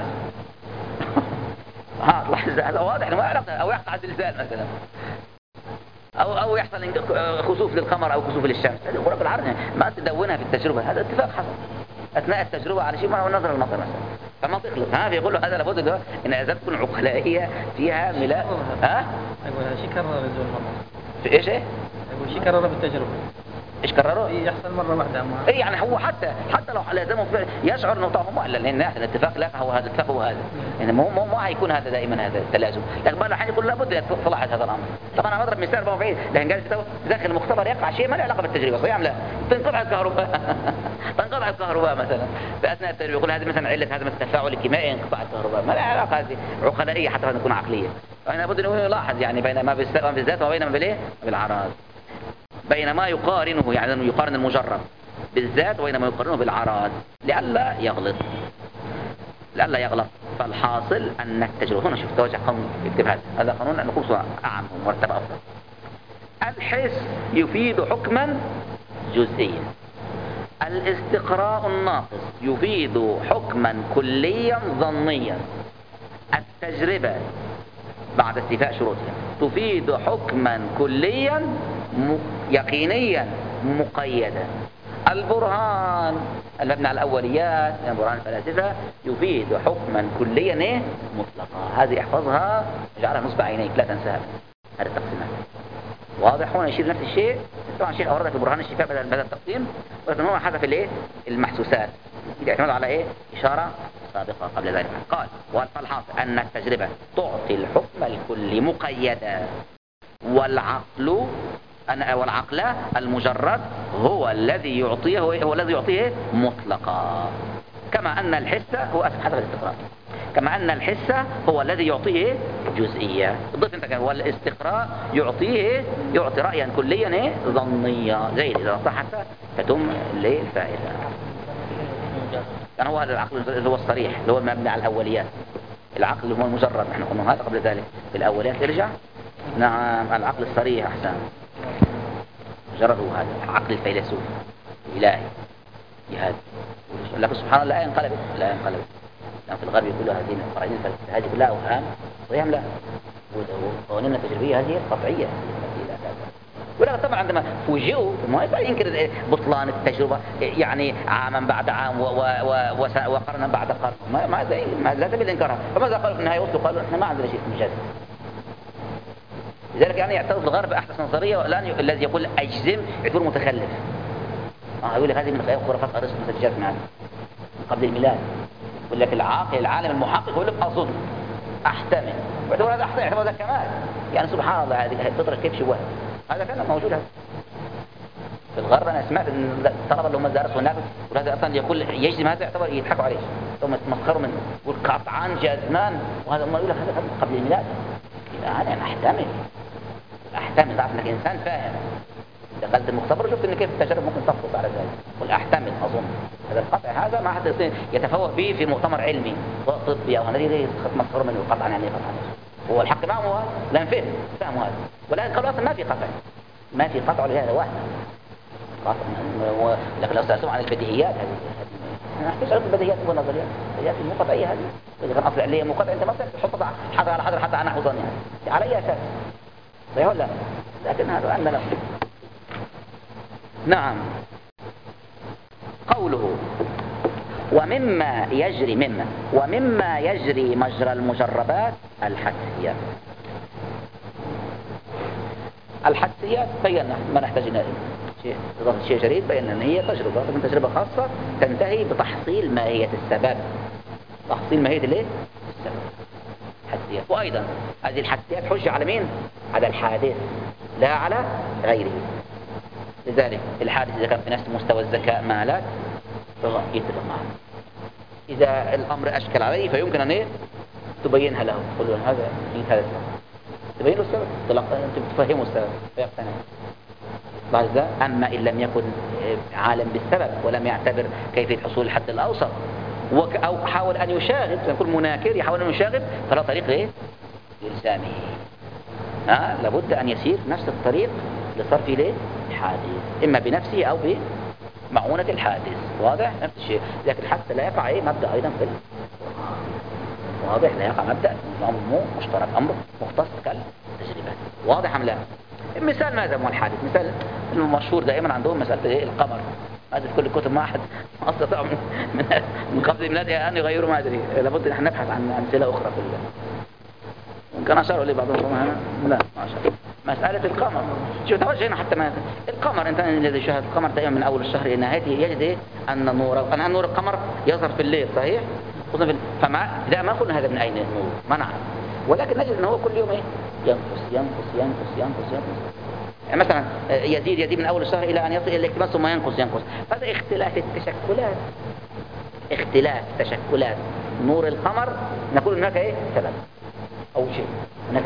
ها لاحظ هذا واضح ما علاقه، او يقع زلزال مثلا، او او يحصل خسوف للقمر او خسوف للشمس. هذه الغرف العرض ما تدونها في التجربه، هذا اتفاق حصل اثناء التجربه على شيء ما نظر المطر مثلا، فما تخلص. ها يقول له هذا لابد ان اذا تكون عقلائيه فيها ملاء. ها ايوه شيء كرر نزول المطر في ايش ايه ايوه شيء كرر بالتجربه. ايش كرروا؟ يحصل مره واحده ما اي يعني هو حتى حتى لو لازمه يشعر انه طبعا مؤلل، لان الاتفاق لا هو هذا الاتفاق هو هذا، يعني مو مو ما هيكون هذا دائما هذا التلازم، لكن بعض الاحيان يقول لابد ان تلاحظ هذا الامر. طبعا انا بضرب مثال ما بعيد، لان قال داخل المختبر يقع شيء ما له علاقه بالتجربه، صحيح لا؟ تنقطع الكهرباء تنقطع الكهرباء مثلا في اثناء التجربه، يقول هذه مثلا عله هذا مثلا التفاعل الكيميائي انقطاع الكهرباء، ما لها علاقه، هذه عقلائيه حتى تكون عقليه. فانا لابد ان يلاحظ يعني بين ما بالذات وبين ما بالايه؟ بالعراض، بين ما يقارنه، يعني انه يقارن المجرد بالذات وبين ما يقارنه بالعراض لئلا يغلط لئلا يغلط فالحاصل ان التجربه هنا شوف توجه قانون اكتب هذا هذا قانون نقوص اعم ومرتب افضل. الحس يفيد حكما جزئيا، الاستقراء الناقص يفيد حكما كليا ظنيا، التجربه بعد استيفاء شروطها تفيد حكما كليا يقينيا مقيدا. البرهان المبني على الأوليات يعني برهان الفلاسفة يفيد حكما كليا ايه مطلقا. هذه احفظها اجعلها نصب عينيك لا تنساها. هذا التقسيمات واضح. هنا يشير نفس الشيء طبعا الشيخ أوردها في برهان الشفاء بدل بدل التقسيم، ولكن هو حذف الايه المحسوسات يعتمد على ايه إشارة سابقة قبل ذلك. قال والحاصل أن التجربة تعطي الحكم الكلي مقيدا، والعقل أنا والعقل المجرد هو الذي يعطيه هو الذي يعطيه مطلقا، كما أن الحس هو حسب الاستقراء كما أن الحس هو الذي يعطيه جزئية. ضف انت كان والاستقراء يعطيه يعطي رأيا كليا ايه ظنيا زي إذا صحت فتم للفائدة. يعني هو هذا العقل اللي هو الصريح اللي هو المبني على الأوليات. العقل اللي هو المجرد نحن قلنا هذا قبل ذلك في الأوليات ارجع. نعم العقل الصريح أحسن مجرد هو هذا عقل الفيلسوف الإلهي جهاد. لكن سبحان الله لا ينقلب لا ينقلب لأن في الغرب يقولوا هذه القرائن الفلسفية هذه كلها أوهام صحيح لا وقوانين التجريبية هذه قطعية ولكن طبعا عندما فوجئوا ما يقدر ينكر بطلان التجربة يعني عاما بعد عام وقرنا بعد قرن ما ما زي ما لا تبي انكارها. فماذا قالوا في النهاية وصلوا قالوا احنا ما عندنا شيء مجاز. لذلك يعني يعترض الغرب أحدث نظرية الآن الذي يقول أجزم يعتبر متخلف. اه يقول لك هذه من خرافات أرسطو مسجلات معنا قبل الميلاد. يقول لك العاقل العالم المحقق يقول لك أظن أحتمل ويعتبر هذا أحتمل يعتبر هذا كمال. يعني سبحان الله هذه الفطرة كيف شوه هذا كان موجود هذا في الغرب. أنا سمعت أن الطلبة اللي هم درسوا هناك وهذا أصلا يقول يجزم هذا يعتبر يضحكوا عليه ثم يتمسخروا منه يقول قطعان جزمان وهذا ما يقول لك هذا قبل الميلاد. أنا أحتمل أحتمل تعرف أنك إنسان فاهم دخلت المختبر وشفت ان كيف التجارب ممكن تسقط على ذلك، قل احتمل اظن هذا القطع هذا ما حد يتفوه به في مؤتمر علمي سواء طبي او هنري مسخره منه قطعا يعني قطعا. هو الحق معه هو لا ينفهم فهموا هذا، ولكن قالوا اصلا ما في قطع، ما في قطع لهذا واحد قطع. لكن لو سالتم عن البديهيات هذه انا احتاج على البديهيات والنظريات، البديهيات مو قطعيه هذه، اذا كان اصل عليه مو قطع انت ما تحط حجر على حجر حتى على نحو ظن يعني على اي اساس صحيح ولا؟ لكن هذا أن له. نعم. قوله ومما يجري مما ومما يجري مجرى المجربات الحدسيات. الحدسيات بينا ما نحتاج إلى شيء إضافة شيء جديد، بينا أن هي تجربة من تجربة خاصة تنتهي بتحصيل ماهية السبب، تحصيل ماهية الايه؟ السبب. الحدسيات. وأيضا هذه الحدسيات حجة على مين؟ على الحادث لا على غيره. لذلك الحادث إذا كان في نفس مستوى الذكاء مالك فهو يتفق معه. إذا الأمر أشكل عليه فيمكن أن إيه؟ تبينها له، تقول له هذا في هذا السبب، تبين له السبب، أنت بتفهمه السبب فيقتنع. بعد ذلك أما إن لم يكن عالم بالسبب ولم يعتبر كيفية حصول الحد الأوسط أو حاول أن يشاغب، يكون مناكر يحاول أن يشاغب، فلا طريق إيه؟ لإلزامه. آه لابد أن يسير نفس الطريق لصرف إليه الحادث، إما بنفسه أو بمعونة الحادث. واضح؟ نفس الشيء. لكن حتى لا يقع إيه مبدأ أيضا في واضح، لا يقع مبدأ أمر مو مشترك، أمر مختص كالتجربات. واضح أم لا؟ مثال ماذا هو الحادث؟ مثال المشهور دائما عندهم مسألة إيه؟ القمر. هذا في كل الكتب ما أحد أستطاع من من من قبل ميلاده أن يغيروا، ما أدري، لابد أن نبحث عن أمثلة أخرى في الله. كان أشاروا لي بعضهم هنا لا ما أشار. مسألة القمر شوف توجه هنا حتى ما القمر أنت الذي شاهد القمر دائما من أول الشهر إلى نهايته يجد إيه؟ أن نور أن نور القمر يظهر في الليل صحيح؟ فمع لا ما قلنا هذا من أين النور ما نعرف، ولكن نجد أنه هو كل يوم إيه؟ ينقص ينقص ينقص ينقص ينقص يعني مثلا يزيد يزيد من أول الشهر إلى أن يصل إلى الاكتمال ثم ينقص ينقص. هذا اختلاف التشكلات، اختلاف تشكلات نور القمر نقول هناك إيه؟ سبب أو شيء هناك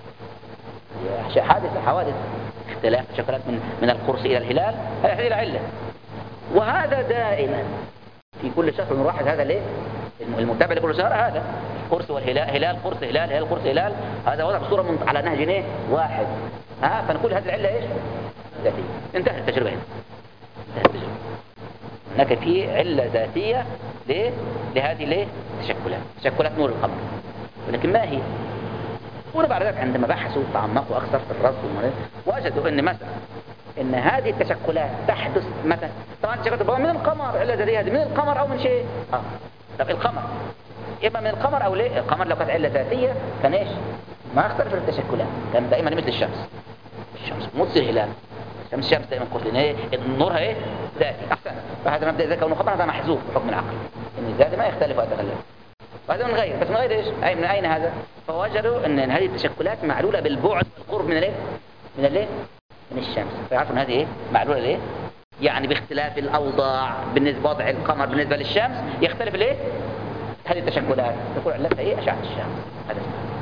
سبب. حادثة حوادث اختلاف تشكلات من من القرص إلى الهلال هذا يحتاج إلى علة، وهذا دائما في كل شهر نلاحظ هذا ليه؟ المتابع لكل شهر هذا قرص والهلال هلال قرص هلال هلال قرص هلال، هذا وضع بصورة من على نهج ايه واحد. ها فنقول هذه العلة ايش؟ ذاتية. انتهت التجربة هنا، انتهت التجربة. هناك في علة ذاتية ليه؟ لهذه ليه؟ تشكلات تشكلات نور القمر، ولكن ما هي؟ وبعد ذلك عندما بحثوا تعمقوا أكثر في الرصد وجدوا ان مثلا ان هذه التشكلات تحدث مثلا طبعا تشكلات من القمر، علة ذاتية هذه من القمر او من شيء اه طب القمر إما من القمر أو ليه؟ القمر لو كانت علة ذاتية كان إيش؟ ما اختلف التشكلات، كان دائما مثل الشمس. الشمس مو تصير هلال، الشمس الشمس دائما قلت لنا إيه؟ نورها إيه؟ ذاتي. أحسن. فهذا مبدأ إذا كونه خبر هذا محذوف بحكم العقل، إن الذاتي ما يختلف ويتغير. وهذا من غير، بس من غير إيش؟ أي من أين هذا؟ فوجدوا أن هذه التشكلات معلولة بالبعد والقرب من الإيه؟ من الإيه؟ من الشمس. فيعرفوا أن هذه إيه؟ معلولة ليه؟ يعني باختلاف الأوضاع بالنسبة وضع القمر بالنسبة للشمس يختلف ليه؟ هذه التشكلات تقول علتها ايه؟ اشعه الشمس. هذا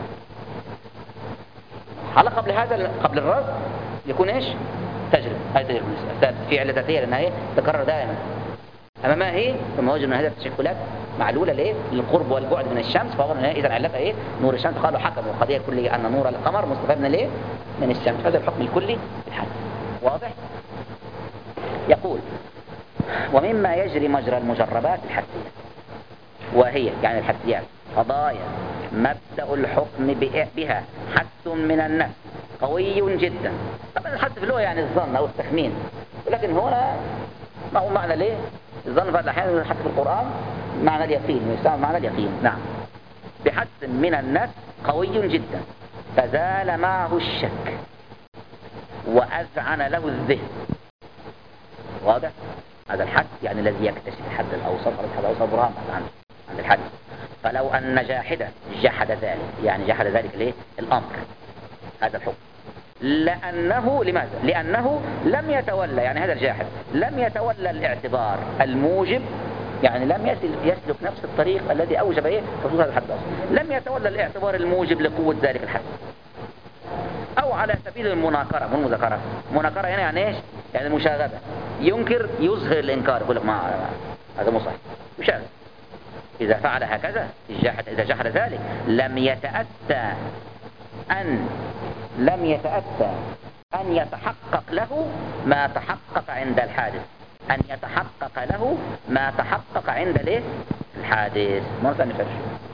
حاله قبل هذا قبل الرصد يكون ايش؟ تجربه. هذه تجربه في عله ذاتيه لانها ايه؟ تكرر دائما. اما ما هي؟ ثم وجدوا ان هذه التشكلات معلوله ليه؟ للقرب والبعد من الشمس، فهو اذا علتها ايه؟ نور الشمس. قالوا حكموا القضيه الكليه ان نور القمر مستفاد من الايه؟ من الشمس. هذا الحكم الكلي بالحدث. واضح؟ يقول ومما يجري مجرى المجربات الحدسيه، وهي يعني الحدسيات قضايا مبدأ الحكم بها حث من النفس قوي جدا. طبعا الحث في اللغة يعني الظن أو التخمين، ولكن هنا ما هو معنى ليه؟ الظن بعض الأحيان حتى في القرآن معنى اليقين، يسمى معنى اليقين. نعم. بحث من النفس قوي جدا فزال معه الشك وأذعن له الذهن. واضح؟ هذا الحد يعني الذي يكتشف الحد الأوسط، الحد الأوسط برهان عنه عند الحد. فلو أن جاحدا جحد ذلك، يعني جحد ذلك ليه؟ الأمر، هذا الحكم، لأنه لماذا؟ لأنه لم يتولى، يعني هذا الجاحد لم يتولى الاعتبار الموجب، يعني لم يسلك نفس الطريق الذي أوجب إيه؟ حصول هذا الحد الأوسط. لم يتولى الاعتبار الموجب لقوة ذلك الحد، أو على سبيل المناكرة، مو المذاكرة. مناكرة هنا يعني إيش؟ يعني المشاغبة ينكر يظهر الإنكار، يقول لك ما هذا مو صحيح، مشاغب. إذا فعل هكذا إذا جحد ذلك لم يتأتى أن لم يتأتى أن يتحقق له ما تحقق عند الحادث، أن يتحقق له ما تحقق عند الايه الحادث. مرة نفرش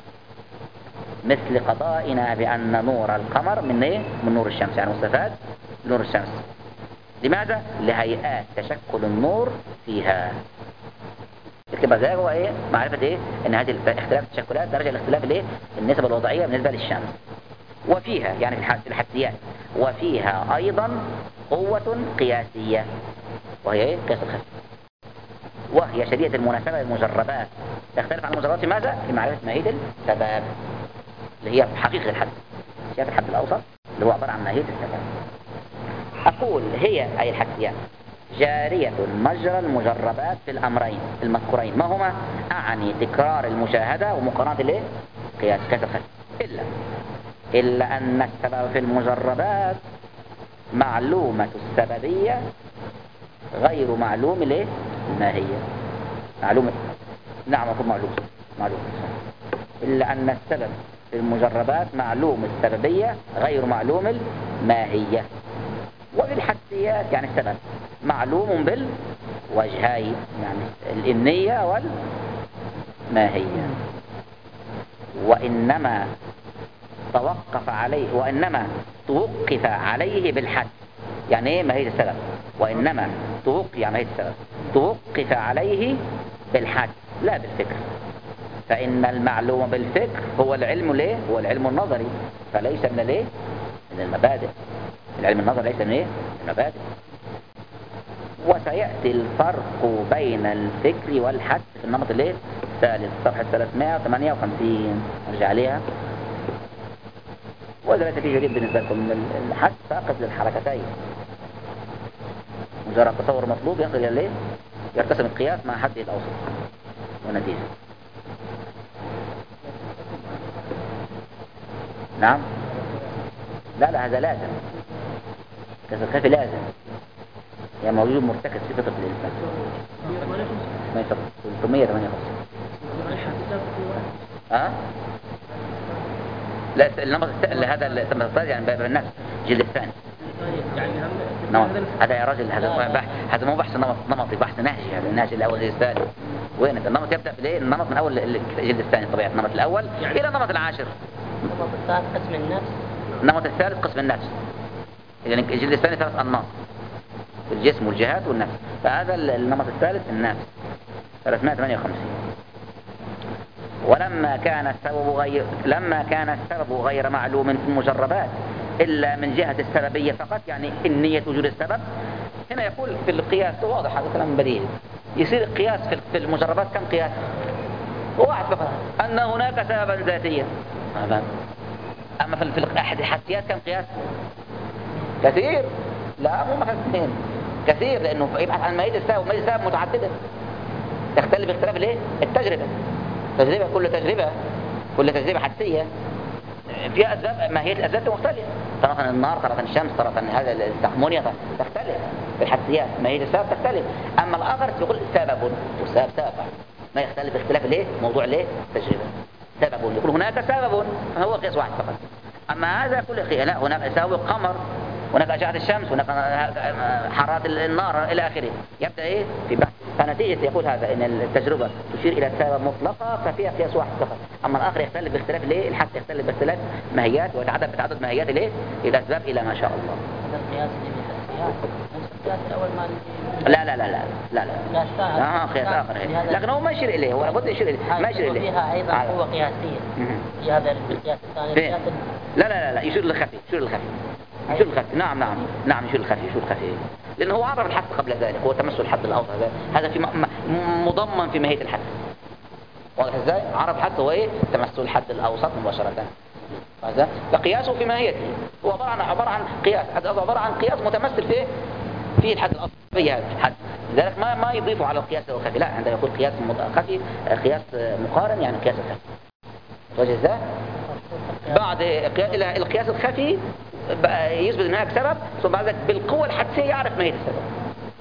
مثل قضائنا بأن نور القمر من ايه من نور الشمس، يعني مستفاد نور الشمس. لماذا؟ لهيئات تشكل النور فيها. يبقى ذلك هو ايه معرفة ايه ان هذه الاختلاف التشكلات درجة الاختلاف الايه النسبة الوضعية بالنسبة للشمس. وفيها يعني في الحديات وفيها ايضا قوة قياسية وهي ايه قياس الخفي، وهي شديدة المناسبة للمجربات. تختلف عن المجربات في ماذا؟ في معرفة ماهية السبب اللي هي حقيقة الحد، شايف الحد الأوسط اللي هو عبارة عن ماهية السبب. أقول هي أي الحديات جارية مجرى المجربات في الأمرين المذكورين. ما هما؟ أعني تكرار المشاهدة ومقارنة الايه قياس قياس الخفي. إلا إلا أن السبب في المجربات معلومة السببية غير معلوم الايه الماهية. معلومة نعم أقول معلوم معلوم إلا أن السبب في المجربات معلوم السببية غير معلوم الماهية. وبالحسيات يعني السبب معلوم بالوجهين، يعني الإنية والماهية. وإنما توقف عليه وإنما توقف عليه بالحد. يعني ايه ماهية السبب؟ وإنما توقف يعني ماهية السبب توقف عليه بالحد لا بالفكر. فإن المعلوم بالفكر هو العلم ليه؟ هو العلم النظري، فليس من الايه من المبادئ. العلم النظري ليس من ايه المبادئ. وسيأتي الفرق بين الفكر والحد في النمط الايه الثالث صفحة ثلاثمائة وثمانية وخمسين ارجع عليها. وإذا ليس في جديد بالنسبة لكم الحد فاقد للحركتين، مجرد تصور مطلوب ينقل إلى الايه يرتسم القياس مع حده الأوسط ونتيجة. نعم لا لا هذا لازم كسر الخفي لازم يعني موجود مرتكز في فطرة الإنسان. ما يفرق ثلاثمائة وثمانية وخمسين ها لا النمط هذا الثلاث يعني باب النفس جلد الثاني نمط. هذا يا راجل هذا هذا مو بحث نمط نمطي بحث نهجي. هذا النهج الأول جلد الثاني. وين النمط يبدأ بالايه النمط من أول الجلد الثاني طبيعة النمط الأول إلى النمط العاشر. النمط الثالث قسم النفس. النمط الثالث قسم النفس. يعني الجلد الثاني ثلاث أنماط الجسم والجهات والنفس. فهذا النمط الثالث النفس ثلاثمائة وثمانية وخمسين. ولما كان السبب غير لما كان السبب غير معلوم في المجربات إلا من جهة السببية فقط، يعني النية وجود السبب. هنا يقول في القياس واضح هذا كلام بديهي. يصير القياس في المجربات كم قياس؟ واحد فقط أن هناك سببا ذاتيا. أما في الحسيات كم قياس؟ كثير. لا مو مثلا اثنين كثير، لأنه يبحث عن ماهية السبب وماهية السبب متعددة تختلف باختلاف الايه التجربة. تجربة كل تجربة كل تجربة حسية فيها أسباب ماهية الأسباب مختلفة. ترى النار ترى الشمس ترى هذا التخمونية تختلف في الحسيات ماهية السبب تختلف. أما الآخر يقول سبب والسبب سبب ما يختلف باختلاف الايه موضوع الايه التجربة. سبب يقول هناك سبب فهو قياس واحد فقط. أما هذا كل قياس لا هناك يساوي القمر هناك أشعة الشمس هناك حرارة النار إلى آخره. يبدأ إيه في بحث. فنتيجة يقول هذا إن التجربة تشير إلى السبب مطلقة ففيها قياس واحد فقط. أما الآخر يختلف باختلاف الإيه الحد يختلف باختلاف ماهيات ويتعدد بتعدد ماهيات الإيه الأسباب إلى ما شاء الله. هذا القياس اللي بالحسيات نفس القياس الأول ما لا لا لا لا لا لا آه قياس آخر هي. لكن هو ما يشير إليه هو لابد يشير إليه ما يشير إليه. فيها أيضا قوة قياسية في هذا القياس الثاني. لا لا لا لا يشير للخفي يشير للخفي يشير الخفي. نعم نعم نعم يشير الخفي يشير الخفي لأنه هو عرف الحد قبل ذلك هو تمثل الحد الأوسط هذا في مضمن في ماهية الحد. واضح ازاي؟ عرف الحد هو ايه تمثل الحد الأوسط مباشرة. هذا فقياسه في ماهيته هو عبارة عن عبارة عن قياس عبارة عن قياس متمثل في في الحد الأوسط في هذا الحد. لذلك ما ما يضيفه على القياس الخفي لا عندما يقول قياس خفي قياس مقارن يعني قياس الخفي. وجه ازاي؟ بعد إلى القياس الخفي يثبت ان هناك سبب ثم بعد ذلك بالقوة الحدسية يعرف ماهية السبب.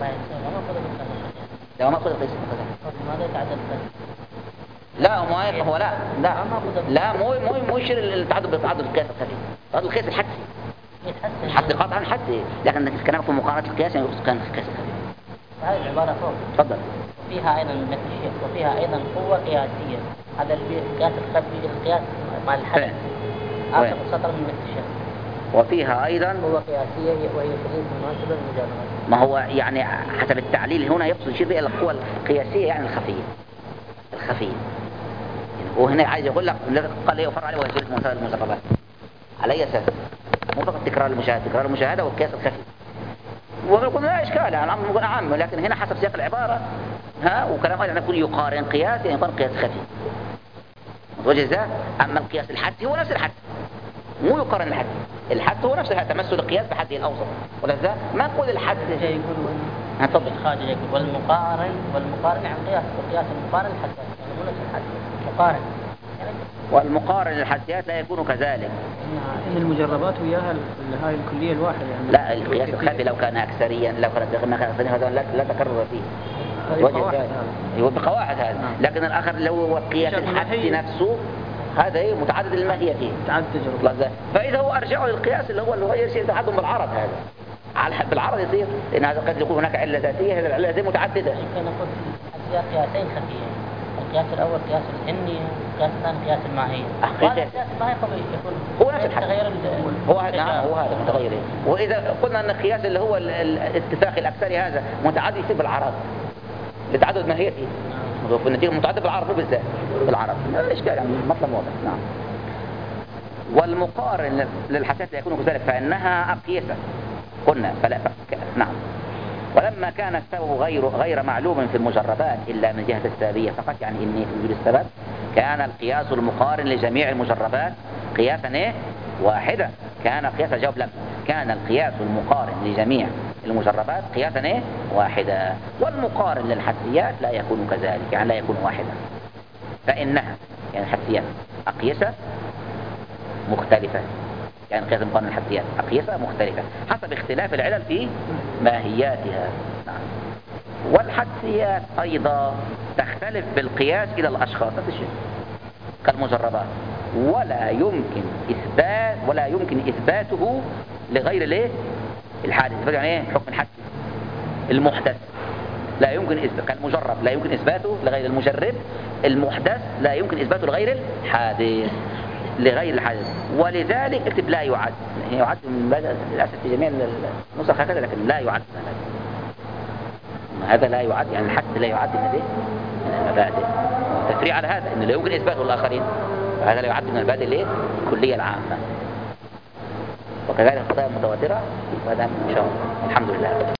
ما يصير ما أخذ بالقياس الخفي. لو ما أخذ القياس الخفي لماذا يتعدد القياس؟ لا هو هو لا لا ما أخذ لا مو مو مو يشير التعدد بتعدد القياس الخفي، تعدد القياس الحدسي يتحسن. الحد قطعا حدسي، لكن الكلام في مقارنة القياس يعني يقصد كان القياس الخفي. هذه العبارة فوق. تفضل. وفيها أيضا مثل الشيخ وفيها أيضا قوة قياسية، هذا القياس الخفي القياس مع الحد. آخر سطر من مثل الشيخ. وفيها أيضا قوة قياسية وهي تليق مناسبة للمجرد. ما هو يعني حسب التعليل هنا يقصد يشير إلى القوة القياسية يعني الخفية الخفية. وهنا عايز يقول لك قال لي يفرع عليه وهي سلسلة منتهى المجربات على أي أساس؟ مو فقط تكرار المشاهدة، تكرار المشاهدة والقياس الخفي. ويقول لا إشكال يعني الأمر يكون عام، لكن هنا حسب سياق العبارة ها وكلام أيضا يقول يقارن قياس يعني يقارن قياس خفي. وجه ذا أما القياس الحدسي هو نفس الحد، مو يقارن الحد، الحد هو نفس الحد تمثل القياس بحده الأوسط، ولا ذا ما نقول الحد يقولون تفضل خارج يقول والمقارن والمقارن عن قياس وقياس المقارن الحساس يعني مو نفس الحد مقارن يعني والمقارن للحدسيات لا يكون كذلك. إن المجربات وياها هاي الكلية الواحدة يعني. لا القياس الخفي لو كان أكثريا لو كان أكثريا هذا لا, لا تكرر فيه. هو بقواعد هذا، لكن الآخر لو هو القياس الحدسي نفسه هذا متعدد الماهية فيه. متعدد تجربة. فإذا هو أرجعه للقياس اللي هو اللي هو يصير تعدد بالعرض هذا. على بالعرض يصير لأن هذا قد يكون هناك علة ذاتية، هذه العلة ذاتية متعددة. يمكن نقول القياس قياسين خفيين، القياس الأول قياس الإني والقياس الثاني قياس الماهية. هذا القياس الماهية يكون هو نفس الحد. هو هذا هو هذا متغير. وإذا قلنا أن القياس اللي هو الاتفاق الأكثري هذا متعدد يصير بالعرض لتعدد ماهيته. وفي النتيجة متعدد بالعرض مو بالذات بالعرض. ما إشكال يعني مطلب واضح. نعم. والمقارن للحساسات لا يكون كذلك فإنها أقيسة قلنا فلا فك... نعم. ولما كان السبب غير غير معلوم في المجربات إلا من جهة السببية فقط يعني إني في وجود السبب كان القياس المقارن لجميع المجربات قياسا إيه؟ واحدا. كان قياس جواب لم كان القياس المقارن لجميع المجربات قياسا إيه؟ واحدا. والمقارن للحسيات لا يكون كذلك يعني لا يكون واحدا فإنها يعني الحسيات أقيسة مختلفة يعني قياس المقارنة الحسيات أقيسة مختلفة حسب اختلاف العلل في ماهياتها. نعم. والحسيات أيضا تختلف بالقياس إلى الأشخاص نفس الشيء كالمجربات ولا يمكن إثبات ولا يمكن إثباته لغير الايه الحادث. إثباته يعني إيه؟ حكم الحدث المحدث لا يمكن إثباته كالمجرب لا يمكن إثباته لغير المجرب. المحدث لا يمكن إثباته لغير الحادث لغير الحادث. ولذلك اكتب لا يعد هي يعد من بدء للأسف في جميع النسخ هكذا لكن لا يعد هذا لا يعد يعني الحد لا يعد من الايه من المبادئ. تفريع على هذا انه لا يمكن اثباته للاخرين فهذا لا يعد من المبادئ الايه الكليه العامه. وكذلك القضايا المتواتره وهذا ان شاء الله الحمد لله.